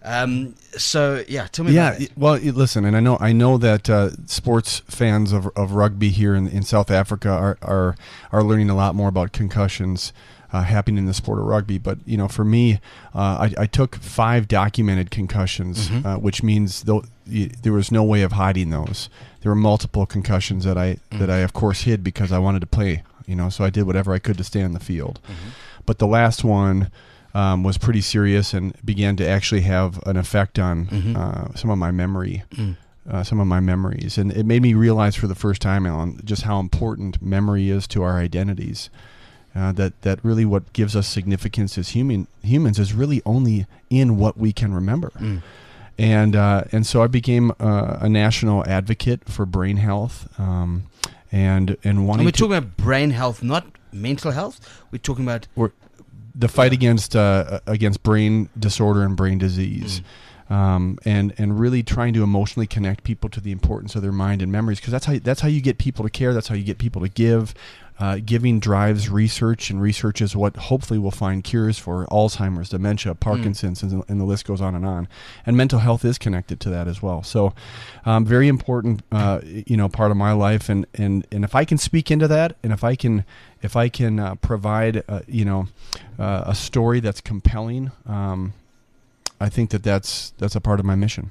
Um, so yeah, tell me. Yeah, about that. well, y- listen, and I know I know that uh, sports fans of of rugby here in, in South Africa are, are are learning a lot more about concussions uh, happening in the sport of rugby. But you know, for me, uh, I, I took five documented concussions, Mhm. uh, which means though y- there was no way of hiding those. There were multiple concussions that I that I of course hid because I wanted to play. You know, so I did whatever I could to stay on the field. But the last one um, was pretty serious and began to actually have an effect on Mhm. uh, some of my memory, Mm. uh, some of my memories, and it made me realize for the first time, Alan, just how important memory is to our identities. Uh, that that really what gives us significance as human humans is really only in what we can remember. Mm. And uh, and so I became uh, a national advocate for brain health, um, and and And wanting we're to. talking about brain health, not mental health. We're talking about We're, the fight against uh, against brain disorder and brain disease, um, and and really trying to emotionally connect people to the importance of their mind and memories, because that's how that's how you get people to care. That's how you get people to give. Uh, giving drives research, and research is what hopefully will find cures for Alzheimer's, dementia, Parkinson's, and, and the list goes on and on. And mental health is connected to that as well. So, um, very important, uh, you know, part of my life. And, and, and if I can speak into that, and if I can, if I can uh, provide, uh, you know, uh, a story that's compelling, um, I think that that's that's a part of my mission.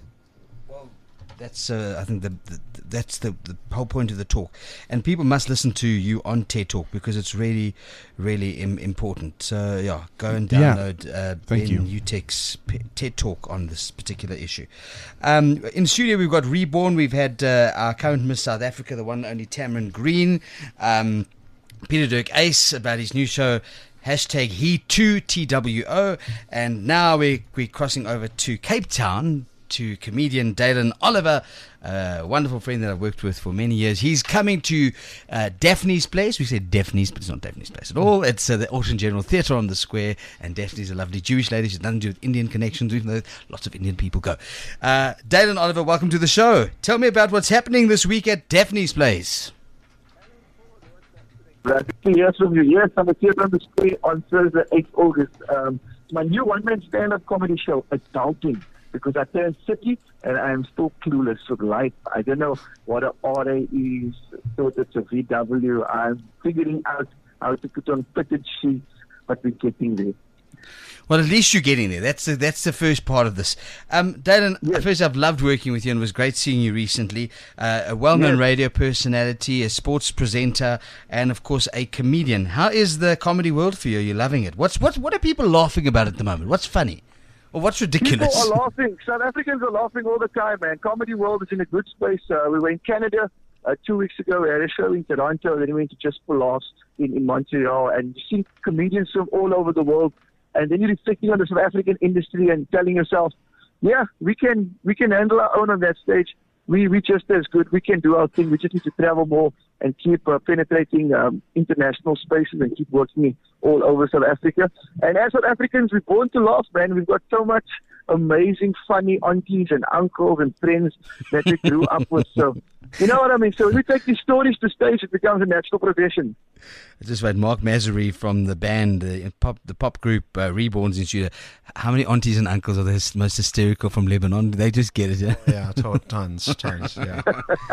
That's, uh, I think, the, the that's the, the whole point of the talk. And people must listen to you on TED Talk because it's really, really Im- important. So, yeah, go and Yeah. download uh, Thank Ben you. Utek's P- TED Talk on this particular issue. Um, in studio, we've got Reborn. We've had uh, our current Miss South Africa, the one and only Tamron Green. Um, Peter Dirk Ace about his new show, hashtag He Too, T W O. And now we're, we're crossing over to Cape Town, to comedian Dalen Oliver, a wonderful friend that I've worked with for many years. He's coming to uh, Daphne's Place. We said Daphne's, but it's not Daphne's Place at all. It's uh, the Ocean General Theatre on the Square, and Daphne's a lovely Jewish lady. She's nothing to do with Indian connections, even though lots of Indian people go. Uh, Dalen Oliver, welcome to the show. Tell me about what's happening this week at Daphne's Place. Glad to hear from you. Yes, I'm here on the Square on Thursday, eighth of August. Um, it's my new one-man stand-up comedy show, Adulting, because I turned fifty and I'm still clueless with life. I don't know what a R A is, thought it's a V W. I'm figuring out how to put on fitted sheets, but we're getting there. Well, at least you're getting there. That's the, that's the first part of this. Um, Dalen, Yes. first, I've loved working with you and it was great seeing you recently. Uh, a well-known Yes. radio personality, a sports presenter, and, of course, a comedian. How is the comedy world for you? Are you loving it? What's what, what are people laughing about at the moment? What's funny? Or what's ridiculous? People are laughing. South Africans are laughing all the time, man. Comedy world is in a good space. Uh, we were in Canada uh, two weeks ago. We had a show in Toronto. Then we went to Just for Laughs in, in Montreal. And you see comedians from all over the world. And then you're reflecting on the South African industry and telling yourself, yeah, we can we can handle our own on that stage. We we just as good. We can do our thing. We just need to travel more and keep uh, penetrating um, international spaces and keep working all over South Africa. And as South Africans, we're born to laugh, man. We've got so much amazing, funny aunties and uncles and friends that we grew up with. So, you know what I mean? So when we take these stories to stage, it becomes a natural progression. I just read Mark Masery from the band, the pop, the pop group uh, Reborns in studio. How many aunties and uncles are the most hysterical from Lebanon? Do they just get it? Yeah, Yeah, to- tons, tons. Yeah.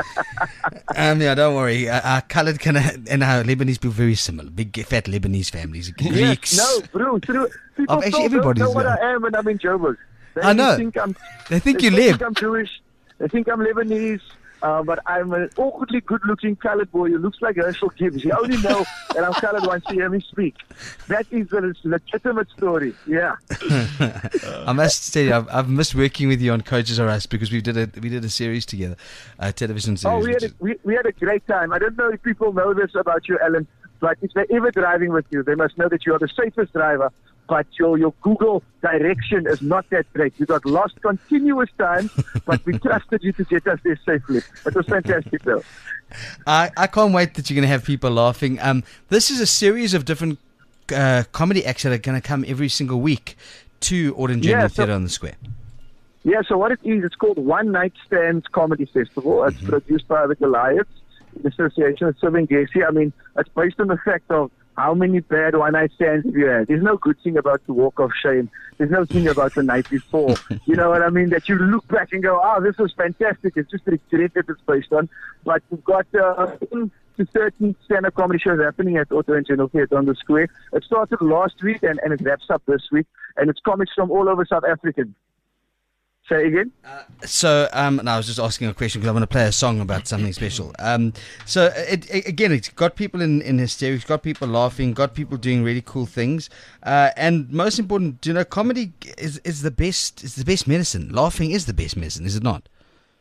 um, yeah, don't worry. Uh, our coloured kind of and our Lebanese people very similar. Big fat Lebanese families, Greeks. No, bro, true. People Of actually still don't everybody's know what there. I am when I'm in Joburg. They I know. Think I'm, They think they you still live. think I'm Jewish. They think I'm Lebanese. Uh, but I'm an awkwardly good-looking colored boy who looks like Herschel Gibbs. You only know that I'm colored once you hear me speak. That is a legitimate story. Yeah. I must tell you, I've, I've missed working with you on Coaches R Us because we did a we did a series together, a television series. Oh, we had, which a, we, we had a great time. I don't know if people know this about you, Alan, but if they're ever driving with you, they must know that you are the safest driver, but your, your Google direction is not that great. You got lost continuous times, but we trusted you to get us there safely. It was fantastic, though. I, I can't wait that you're going to have people laughing. Um, this is a series of different uh, comedy acts that are going to come every single week to Auden General Yeah, so- Theatre on the Square. Yeah, so what it is, it's called One Night Stands Comedy Festival. It's produced by the Goliaths in association with Sylvain Gessie. I mean, it's based on the fact of how many bad one-night stands have you had? There's no good thing about the walk of shame. There's no thing about the night before. You know what I mean? That you look back and go, oh, this was fantastic. It's just a regret that it's based on. But we've got uh, to thirteen stand-up comedy shows happening at Auto and General Theatre on the Square. It started last week and, and it wraps up this week. And it's comics from all over South Africa. Say again? Uh, so, um, no, I was just asking a question because I want to play a song about something special. Um, so, it, it, again, it's got people in, in hysterics, got people laughing, got people doing really cool things. Uh, and most important, you know, comedy is, is the best is the best medicine. Laughing is the best medicine, is it not?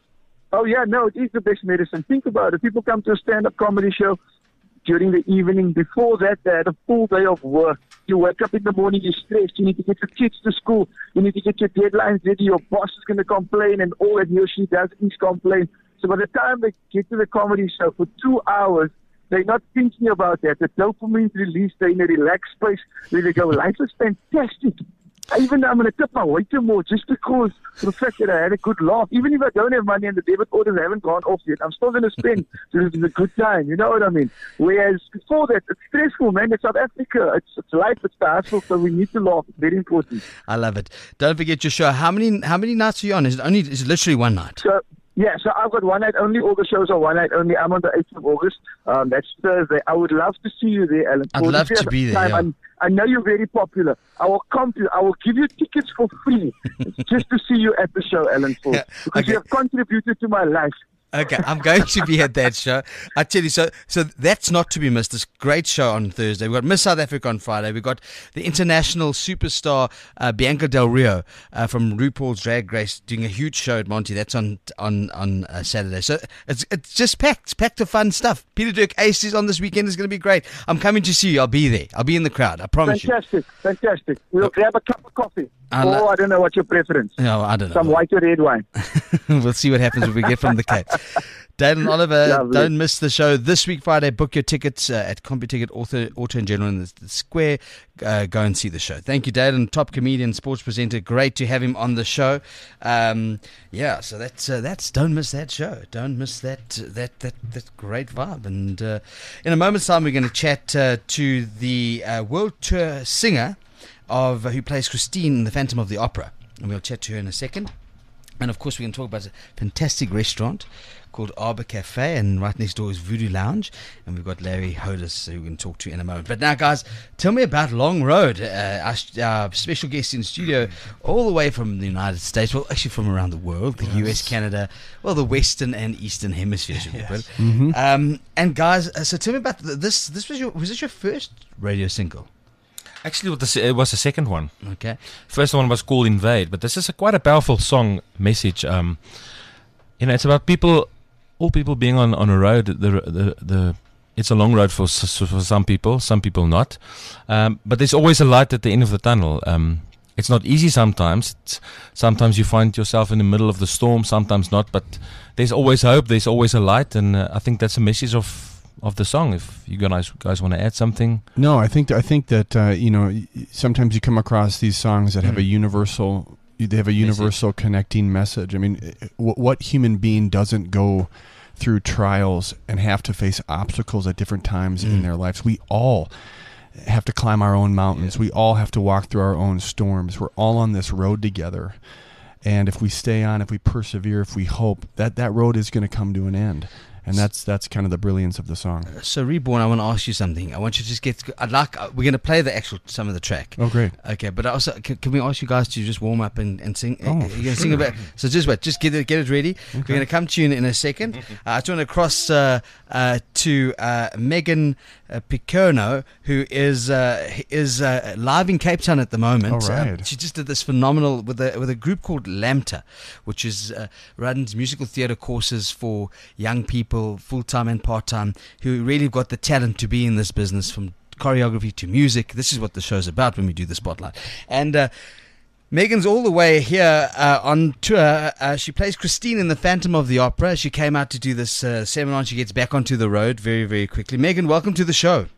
Oh, yeah, no, it is the best medicine. Think about it. People come to a stand-up comedy show during the evening. Before that, they had a full day of work. You wake up in the morning, you're stressed. You need to get your kids to school. You need to get your deadlines ready. Your boss is going to complain, and all that he or she does is complain. So by the time they get to the comedy show for two hours, they're not thinking about that. The dopamine's released. They're in a relaxed space where they go, life is fantastic. Even though I'm going to tip my waiter more just because of the fact that I had a good laugh. Even if I don't have money and the debit orders haven't gone off yet, I'm still going to spend. So this is a good time. You know what I mean? Whereas before that, it's stressful, man. It's South Africa. It's, it's life. It's the hustle. So we need to laugh. It's very important. I love it. Don't forget your show. How many how many nights are you on? Is it only? Is it literally one night? So, yeah, so I've got one night only. All the shows are one night only. I'm on the eighth of August. Um, that's Thursday. I would love to see you there, Alan. I'd love to be there. Yeah. I know you're very popular. I will come to you. I will give you tickets for free just to see you at the show, Alan Ford. Yeah, because okay. you have contributed to my life. Okay, I'm going to be at that show. I tell you, so so that's not to be missed. This great show on Thursday. We've got Miss South Africa on Friday. We've got the international superstar uh, Bianca Del Rio uh, from RuPaul's Drag Race doing a huge show at Monty. That's on on on uh, Saturday. So it's it's just packed. It's packed of fun stuff. Peter Dirk Ace is on this weekend. It's going to be great. I'm coming to see you. I'll be there. I'll be in the crowd. I promise fantastic, you. Fantastic, fantastic. We'll oh. grab a cup of coffee. I oh, lo- I don't know what's your preference. No, I don't know. Some white or red wine. We'll see what happens when we get from the Cape. Dalen Oliver, Lovely. Don't miss the show this week, Friday. Book your tickets uh, at CompuTicket, Auto, Auto and General in the, the Square. Uh, go and see the show. Thank you, Dalen. Top comedian, sports presenter. Great to have him on the show. Um, yeah, so that's uh, that's. Don't miss that show. Don't miss that that that that great vibe. And uh, in a moment's time, we're going to chat uh, to the uh, world tour singer of uh, who plays Christine in The Phantom of the Opera, and we'll chat to her in a second. And of course, we can talk about a fantastic restaurant called Arbor Cafe, and right next door is Voodoo Lounge, and we've got Larry Hodis who we can talk to in a moment. But now, guys, tell me about Long Road, uh, our, our special guest in studio, all the way from the United States, well, actually from around the world, the yes. U S, Canada, well, the Western and Eastern Hemisphere, should we yes. put it. Mm-hmm. Um, and guys, uh, so tell me about th- this. This was your was this your first radio single? Actually, it was the second one. Okay. First one was called Invade, but this is a quite a powerful song message. Um, you know, it's about people, all people being on, on a road. The, the the it's a long road for for some people, some people not. Um, but there's always a light at the end of the tunnel. Um, it's not easy sometimes. It's, sometimes you find yourself in the middle of the storm, sometimes not. But there's always hope. There's always a light, and uh, I think that's a message of. of the song. If you guys guys want to add something. No, I think th- I think that uh, you know, sometimes you come across these songs that have mm. a universal they have a universal message. Connecting message. I mean, w- what human being doesn't go through trials and have to face obstacles at different times mm. in their lives? We all have to climb our own mountains. Yeah. We all have to walk through our own storms. We're all on this road together. And if we stay on, if we persevere, if we hope, that that road is going to come to an end. And that's that's kind of the brilliance of the song. So, Reborn, I want to ask you something. I want you to just get. I'd like. We're going to play the actual some of the track. Oh, great. Okay, but also, can, can we ask you guys to just warm up and, and sing? Oh, You're going to sing about. So just wait. Just get it get it ready. Okay. We're going to come to you in, in a second. Uh, I just want to cross uh, uh, to uh, Megan uh, Picerno, who is uh, is uh, live in Cape Town at the moment. All right. Uh, she just did this phenomenal with a with a group called Lambda, which is uh, runs musical theatre courses for young people, full-time and part-time, who really got the talent to be in this business, from choreography to music. This is what the show's about when we do the Spotlight. And uh, Megan's all the way here uh, on tour. Uh, she plays Christine in The Phantom of the Opera. She came out to do this uh, seminar, and she gets back onto the road very, very quickly. Megan, welcome to the show.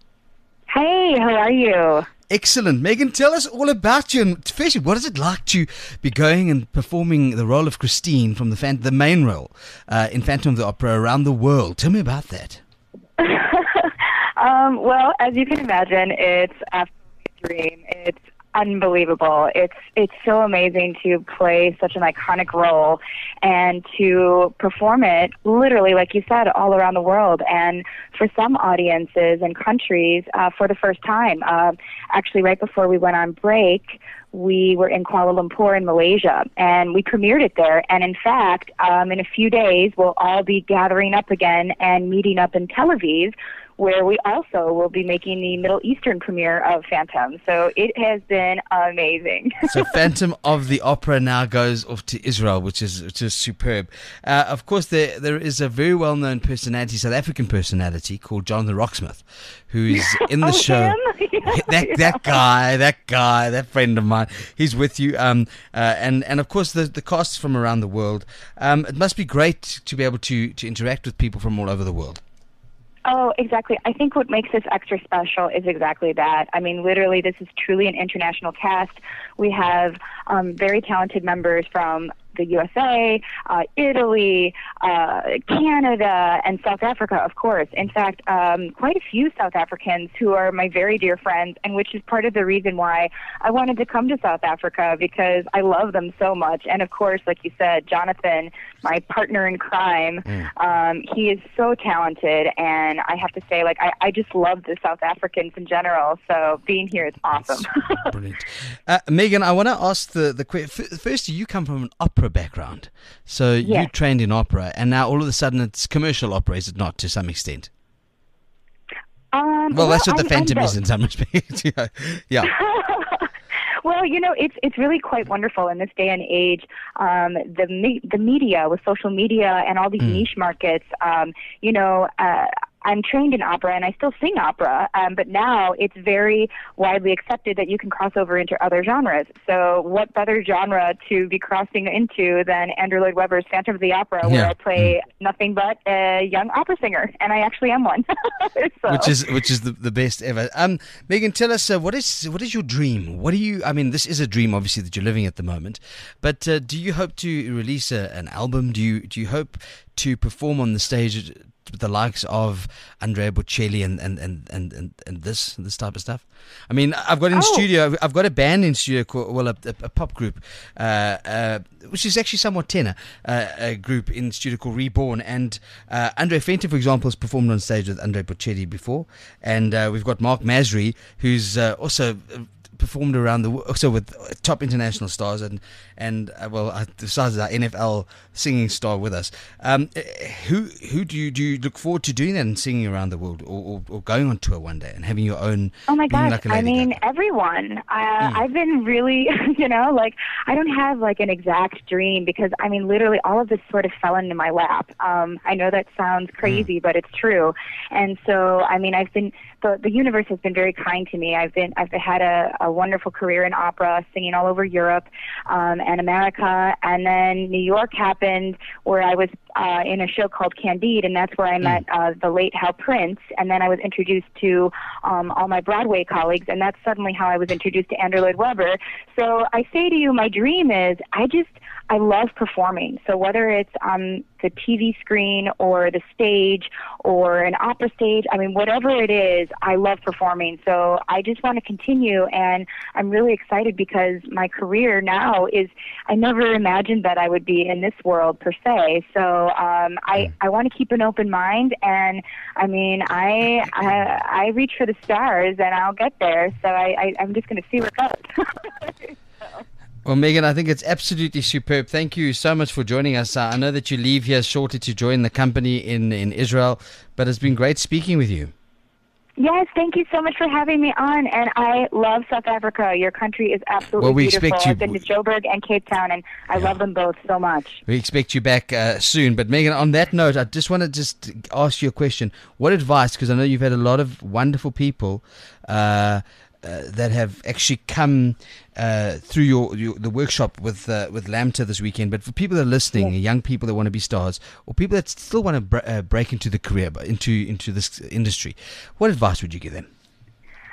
Hey, how are you? Excellent. Megan, tell us all about you. And especially, what is it like to be going and performing the role of Christine from the fan- the main role uh, in Phantom of the Opera around the world? Tell me about that. Um, well, as you can imagine, it's absolutely a dream. It's unbelievable. It's it's so amazing to play such an iconic role and to perform it literally, like you said, all around the world. And for some audiences and countries, uh, for the first time. Uh, actually, right before we went on break, we were in Kuala Lumpur in Malaysia, and we premiered it there. And in fact, um, in a few days, we'll all be gathering up again and meeting up in Tel Aviv, where we also will be making the Middle Eastern premiere of Phantom. So it has been amazing. So Phantom of the Opera now goes off to Israel, which is which is superb. Uh, of course, there there is a very well-known personality, South African personality, called Jonathan Rocksmith, who is in the Oh, show. him? Yeah, that yeah. that guy, that guy, that friend of mine, he's with you. Um, uh, and and of course the the casts from around the world. Um, it must be great to be able to to interact with people from all over the world. Oh, exactly. I think what makes this extra special is exactly that. I mean, literally, this is truly an international cast. We have um, very talented members from the U S A, uh, Italy, uh, Canada, and South Africa, of course. In fact, um, quite a few South Africans who are my very dear friends, and which is part of the reason why I wanted to come to South Africa, because I love them so much. And of course, like you said, Jonathan, my partner in crime, Mm. um, he is so talented, and I have to say, like, I, I just love the South Africans in general, so being here is awesome. Brilliant. Uh, Megan, I want to ask the, the question. First, you come from an opera background. So you Yes. trained in opera, and now all of a sudden it's commercial opera, is it not, to some extent? Um, Well, that's what the I'm- I'm Phantom is both. in some respects. yeah. yeah. Well, you know, it's it's really quite wonderful in this day and age. Um, the me- the media, with social media and all these Mm. niche markets. Um, you know, uh, I'm trained in opera and I still sing opera, um, but now it's very widely accepted that you can cross over into other genres. So, what better genre to be crossing into than Andrew Lloyd Webber's Phantom of the Opera, where Yeah. I play nothing but a young opera singer, and I actually am one. So- Which is which is the, the best ever. Um, Megan, tell us uh, what is what is your dream? What do you? I mean, this is a dream, obviously, that you're living at the moment. But uh, do you hope to release a, an album? Do you do you hope to perform on the stage with the likes of Andrea Bocelli and and, and, and, and and this this type of stuff? I mean, I've got in Oh. studio. I've got a band in studio called, well, a, a, a pop group, uh, uh, which is actually somewhat tenor, uh, a group in studio called Reborn. And uh, Andre Fenton, for example, has performed on stage with Andrea Bocelli before. And uh, we've got Mark Masri, who's uh, also uh, performed around the also with top international stars, and and uh, well, uh, besides our N F L singing star with us. Um, uh, who who do you do you look forward to doing that and singing around the world, or, or, or going on tour one day and having your own? Oh my being gosh! like a I Lady mean, Gaga? everyone. Uh, I've been really, you know, like I don't have like an exact dream, because I mean, literally, all of this sort of fell into my lap. Um, I know that sounds crazy, but it's true. And so, I mean, I've been the the universe has been very kind to me. I've been I've had a, a wonderful career in opera, singing all over Europe um, and America, and then New York happened, where I was uh, in a show called Candide, and that's where I met uh, the late Hal Prince, and then I was introduced to um, all my Broadway colleagues, and that's suddenly how I was introduced to Andrew Lloyd Webber. So I say to you, my dream is I just I love performing. So whether it's on the T V screen or the stage or an opera stage, I mean, whatever it is, I love performing. So I just want to continue, and I'm really excited because my career now is, I never imagined that I would be in this world per se. So um, I, I want to keep an open mind, and I mean, I, I, I reach for the stars and I'll get there. So I, I, I'm just going to see where it goes. Well, Megan, I think it's absolutely superb. Thank you so much for joining us. Uh, I know that you leave here shortly to join the company in, in Israel, but it's been great speaking with you. Yes, thank you so much for having me on, and I love South Africa. Your country is absolutely Well, we beautiful. expect you- I've been to Joburg and Cape Town, and I love them both so much. We expect you back uh, soon. But Megan, on that note, I just want to just ask you a question. What advice, because I know you've had a lot of wonderful people uh, uh, that have actually come uh, through your, your the workshop with uh, with Lambda this weekend. But for people that are listening, young people that want to be stars, or people that still want to br- uh, break into the career, but into into this industry, what advice would you give them?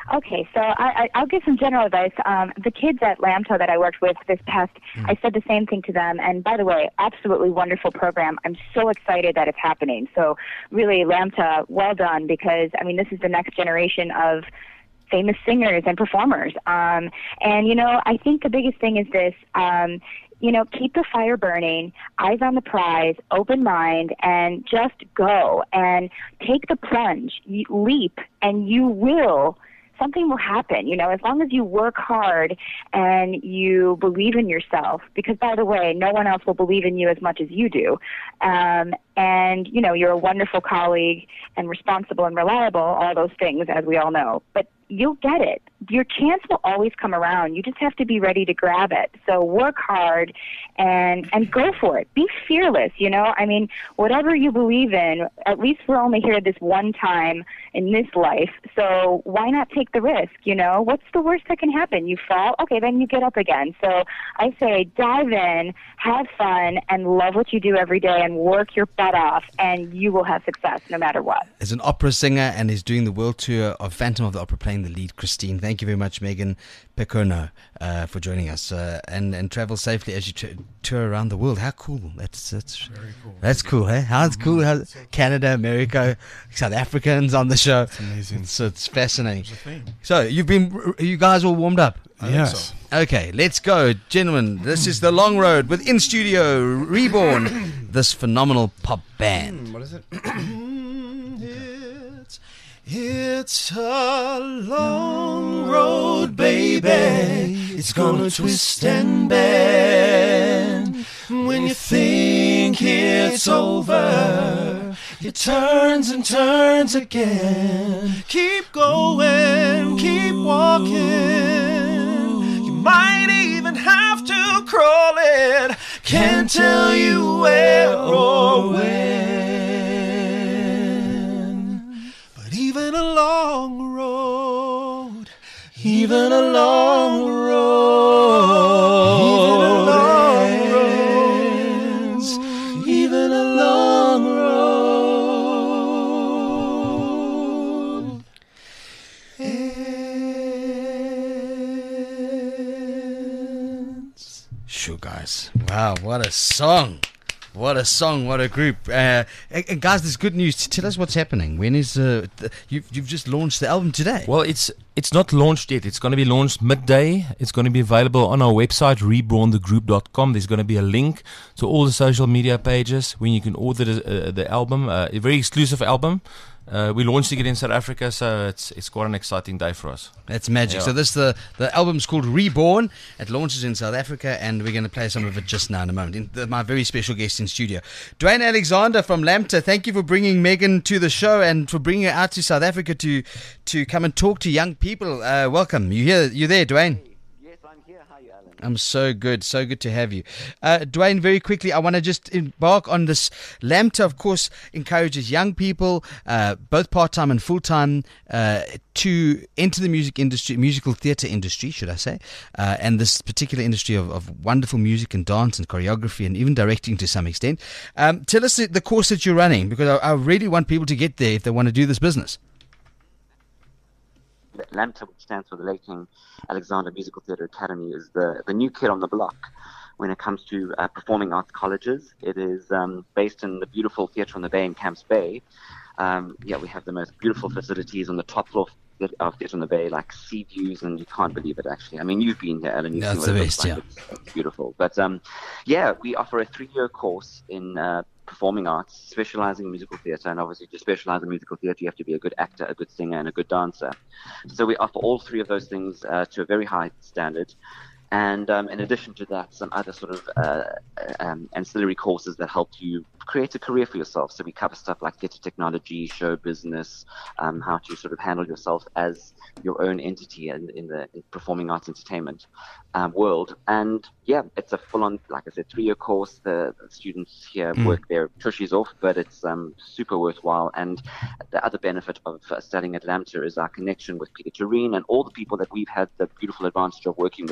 Okay, so I, I, I'll give some general advice. Um, the kids at Lambda that I worked with this past, mm. I said the same thing to them. And by the way, absolutely wonderful program. I'm so excited that it's happening. So really, Lambda, well done, because, I mean, this is the next generation of famous singers and performers. Um, and, you know, I think the biggest thing is this, um, you know, keep the fire burning, eyes on the prize, open mind, and just go and take the plunge, you leap, and you will, something will happen, you know, as long as you work hard and you believe in yourself, because, by the way, no one else will believe in you as much as you do. Um, and, you know, you're a wonderful colleague and responsible and reliable, all those things, as we all know. But you'll get it. Your chance will always come around. You just have to be ready to grab it. So work hard and and go for it. Be fearless, you know? I mean, whatever you believe in, at least we're only here this one time in this life. So why not take the risk, you know? What's the worst that can happen? You fall? Okay, then you get up again. So I say dive in, have fun, and love what you do every day and work your butt off, and you will have success no matter what. As an opera singer and is doing the world tour of Phantom of the Opera, playing the lead, Christine. Thank you very much, Megan Picorno, uh, for joining us, uh, and and travel safely as you t- tour around the world. How cool! That's that's very cool. That's cool, eh? How's cool? How Canada, America, South Africans on the show. It's amazing. So it's fascinating. So you've been, you guys all warmed up? I yes. So. Okay, let's go, gentlemen. This is the Long Road with In Studio Reborn. This phenomenal pop band. What is it? It's, it's a long road, baby. It's gonna twist and bend. When you think it's over, it turns and turns again. Keep going, keep walking. You might even have to crawl it. Can't tell you where or when. But even a long road, even a long road, even a long road, even a long road. Ends. Sure, guys. Wow, what a song. What a song, what a group. Uh, and, and guys, there's good news. Tell us what's happening. When is uh, the, you've, you've just launched the album today? Well, it's it's not launched yet. It's going to be launched midday. It's going to be available on our website, reborn the group dot com. There's going to be a link to all the social media pages when you can order the, uh, the album, uh, a very exclusive album. Uh, we're launching it in South Africa, so it's it's quite an exciting day for us. That's magic. Yeah. So this the the album's called Reborn. It launches in South Africa, and we're going to play some of it just now in a moment. In the, my very special guest in studio, Dwayne Alexander from Lambda. Thank you for bringing Megan to the show and for bringing her out to South Africa to to come and talk to young people. Uh, welcome. You here? You there, Dwayne? Yes, I'm here. How are you, Alan? I'm so good, so good to have you. Uh, Dwayne, very quickly, I want to just embark on this. Lambda, of course, encourages young people, uh, both part-time and full-time, uh, to enter the music industry, musical theatre industry, should I say, uh, and this particular industry of, of wonderful music and dance and choreography and even directing to some extent. Um, tell us the, the course that you're running, because I, I really want people to get there if they want to do this business. LAMTA, which stands for the Leighton Alexander Musical Theatre Academy, is the, the new kid on the block when it comes to uh, performing arts colleges. It is um, based in the beautiful Theatre on the Bay in Camps Bay. Um, yeah, we have the most beautiful facilities on the top floor of Theatre on the Bay, like sea views, and you can't believe it, actually. I mean, you've been here, Ellen. You've That's seen the what it best, looks yeah. like. It's, it's beautiful. But um, yeah, we offer a three-year course in uh, performing arts, specializing in musical theatre, and obviously to specialize in musical theatre, you have to be a good actor, a good singer, and a good dancer. So we offer all three of those things uh, to a very high standard. And um, in addition to that, some other sort of uh, um, ancillary courses that help you create a career for yourself. So we cover stuff like theatre technology, show business, um, how to sort of handle yourself as your own entity in, in the in performing arts entertainment um, world. And yeah, it's a full-on, like I said, three-year course. The, the students here Mm. work their tushies off, but it's um, super worthwhile. And the other benefit of uh, studying at LAMTA is our connection with Peter Tureen and all the people that we've had the beautiful advantage of working with in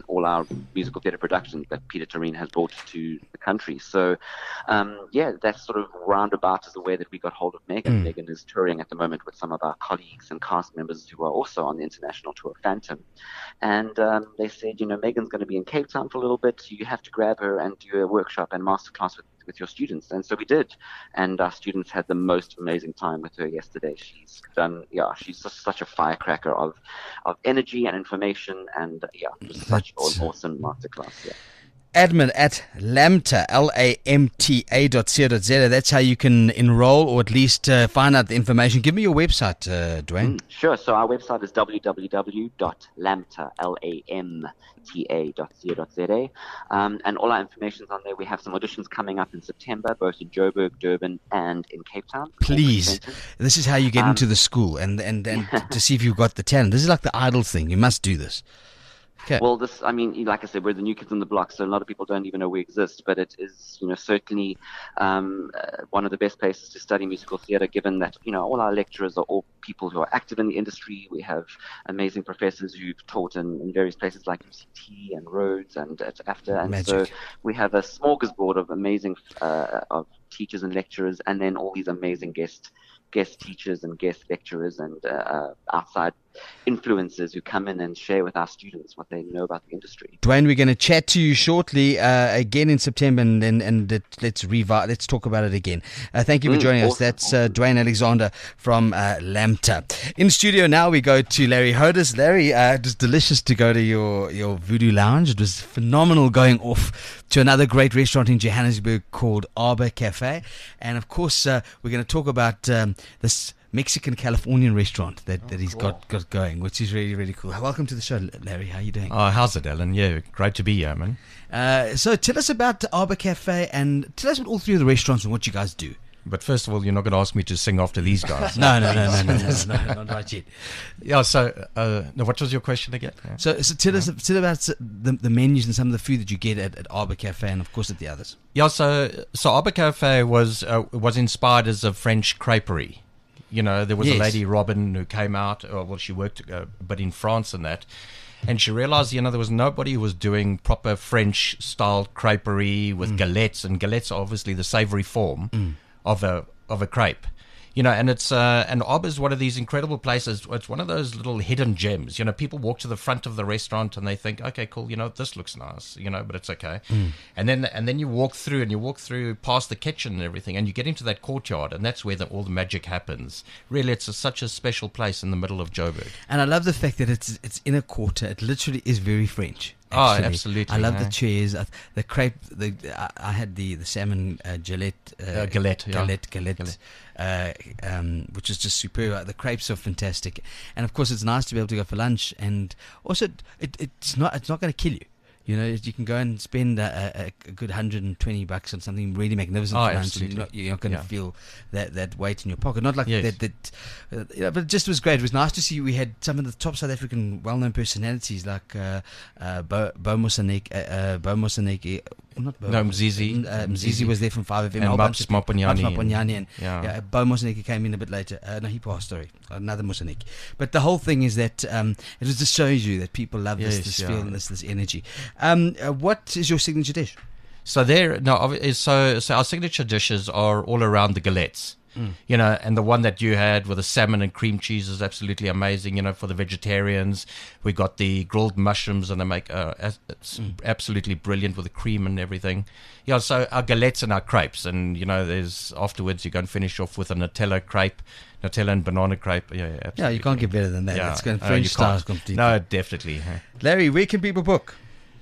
in all our musical theatre productions that Peter Tureen has brought to the country. So, um, yeah, that's sort of roundabout is the way that we got hold of Megan. Mm. Megan is touring at the moment with some of our colleagues and cast members who are also on the international tour, Phantom. And um, they said, you know, Megan's going to be in Cape Town for a little bit. You have to grab her and do a workshop and masterclass with, with your students. And so we did. And our students had the most amazing time with her yesterday. She's done, yeah, she's just such a firecracker of, of energy and information. And, uh, yeah, just such an awesome masterclass, yeah. Admin at Lamta, L A M T A dot co dot z. That's how you can enroll or at least uh, find out the information. Give me your website, uh, Dwayne. Mm, sure. So our website is w w w dot lamta, L A M T A dot co dot z a. Um, and all our information is on there. We have some auditions coming up in September, both in Joburg, Durban, and in Cape Town. Please. This is how you get Um, into the school and, and, and to see if you've got the talent. This is like the idol thing. You must do this. Okay. Well, this, I mean, like I said, we're the new kids on the block, so a lot of people don't even know we exist, but it is, you know, certainly um, uh, one of the best places to study musical theatre, given that, you know, all our lecturers are all people who are active in the industry. We have amazing professors who've taught in, in various places like U C T and Rhodes and at AFTA, and Magic. so we have a smorgasbord of amazing uh, of teachers and lecturers, and then all these amazing guest guest teachers and guest lecturers and uh, uh, outside influencers who come in and share with our students what they know about the industry. Dwayne, we're going to chat to you shortly uh, again in September, and and, and it, let's revi- let's talk about it again. Uh, thank you for Mm, joining us. awesome, That's uh, Dwayne Alexander from uh, Lamta. In studio now, we go to Larry Hodes. Larry, uh, it was delicious to go to your, your Voodoo Lounge. It was phenomenal going off to another great restaurant in Johannesburg called Arbor Cafe. And of course, uh, we're going to talk about um, this Mexican Californian restaurant that, that he's got, got going, which is really, really cool. Welcome to the show, Larry. How are you doing? Oh, how's it, Alan? Yeah, great to be here, man. Uh, so tell us about Arbor Cafe and tell us about all three of the restaurants and what you guys do. But first of all, you're not going to ask me to sing after these guys. no, no, no, no, no, no, no, not right yet. Yeah, so, uh, no, what was your question again? Yeah. So, so tell us tell about the, the menus and some of the food that you get at, at Arbor Cafe and, of course, at the others. Yeah, so so Arbor Cafe was uh, was inspired as a French creperie. You know, there was Yes. a lady, Robin, who came out, or, well, she worked uh, a bit in France and that, and she realized, you know, there was nobody who was doing proper French-style creperie with Mm. galettes, and galettes are obviously the savory form Mm. of a of a crepe. You know, and it's uh, and Arbor is one of these incredible places. It's one of those little hidden gems. You know, people walk to the front of the restaurant and they think, okay, cool, you know, this looks nice, you know, but it's okay. Mm. And then and then you walk through and you walk through past the kitchen and everything, and you get into that courtyard, and that's where the, all the magic happens. Really, it's a, such a special place in the middle of Joburg. And I love the fact that it's it's in a quarter. It literally is very French. Oh, actually. absolutely, I love yeah. the chairs, uh, the crepe. The I, I had the the salmon uh, Gillette, uh, Uh, galette, yeah. galette, galette, uh, um, which is just superb. The crepes are fantastic, and of course, it's nice to be able to go for lunch. And also, it, it's not it's not going to kill you. You know, you can go and spend a, a, a good one hundred twenty bucks on something really magnificent Oh, for lunch, and absolutely. you're not, you're not going to Yeah. feel that, that weight in your pocket. Not like Yes. that. that uh, you know, but it just was great. It was nice to see we had some of the top South African well-known personalities like uh, uh, Bo, Bo Mosanik, uh, uh, Bo Mosanik, uh, not Bo, No, Mzizi. Uh, Mzizi was there from five F M. And a whole bunch Mabs of people. Maponyane Mabs and- Maponyane and yeah. yeah, Bo Mosanik came in a bit later. Uh, no, he passed. Sorry, another Mosanik. But the whole thing is that um, it just shows you that people love this, Yes, this yeah. feel and this, this energy. Um, uh, what is your signature dish? So there, no, obvi- so so our signature dishes are all around the galettes. Mm. You know, and the one that you had with the salmon and cream cheese is absolutely amazing. You know, for the vegetarians, we got the grilled mushrooms, and they make uh, as- it's Mm. absolutely brilliant with the cream and everything. Yeah, so our galettes and our crepes, and you know, there's afterwards you go and finish off with a Nutella crepe, Nutella and banana crepe. Yeah, yeah, absolutely. Yeah, you can't get better than that. Yeah, It's going no, French you style can't. completely. No, definitely. huh. Larry, where can people book?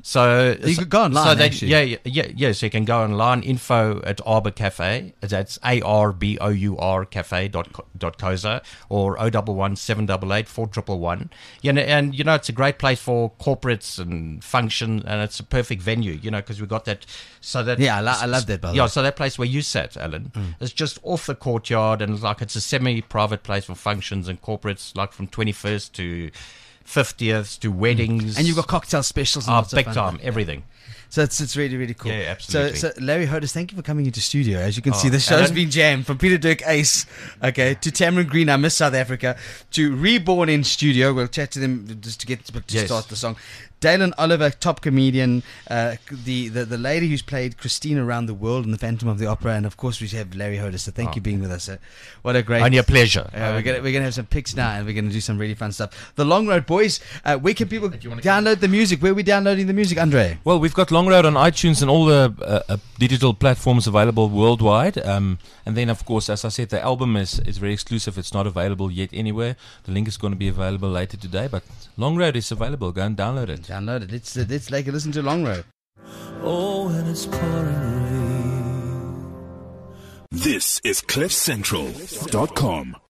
So You so, could go online, So they, actually. yeah, yeah, yeah, yeah. So you can go online. Info at Arbor Cafe. That's A R B O U R Cafe dot co- dot coza or O double one seven double eight four triple one. You know, and you know it's a great place for corporates and function, and it's a perfect venue. You know, because we got that. So that Yeah, I lo- I love that, by the Yeah, way. so that place where you sat, Alan, Mm. is just off the courtyard, and like it's a semi-private place for functions and corporates, like from twenty-first to fiftieth to weddings. And you've got cocktail specials and Oh, lots of big fun. time, Yeah. everything. So it's it's really really cool. Yeah, absolutely. So, so Larry Hodis, thank you for coming into studio. As you can Oh, see, the show's Alan- been jammed from Peter Dirk Ace, okay, to Tamron Green, I Miss South Africa, to Reborn in studio. We'll chat to them just to get to Yes. start the song. Dalen Oliver, top comedian, uh, the, the the lady who's played Christine around the world in the Phantom of the Opera, and of course we have Larry Hodis. So thank Oh. you for being with us, sir. What a great! Only a pleasure. Uh, we're gonna we're gonna have some pics now, and we're gonna do some really fun stuff. The Long Road Boys. Uh, where can people download the music? Where are we downloading the music, Andre? Well, we've got Long Road on iTunes and all the uh, uh, digital platforms available worldwide. Um, and then, of course, as I said, the album is, is very exclusive. It's not available yet anywhere. The link is going to be available later today. But Long Road is available. Go and download it. Download it. It's, it's like a listen to Long Road. Oh, and it's pouring rain. This is cliff central dot com.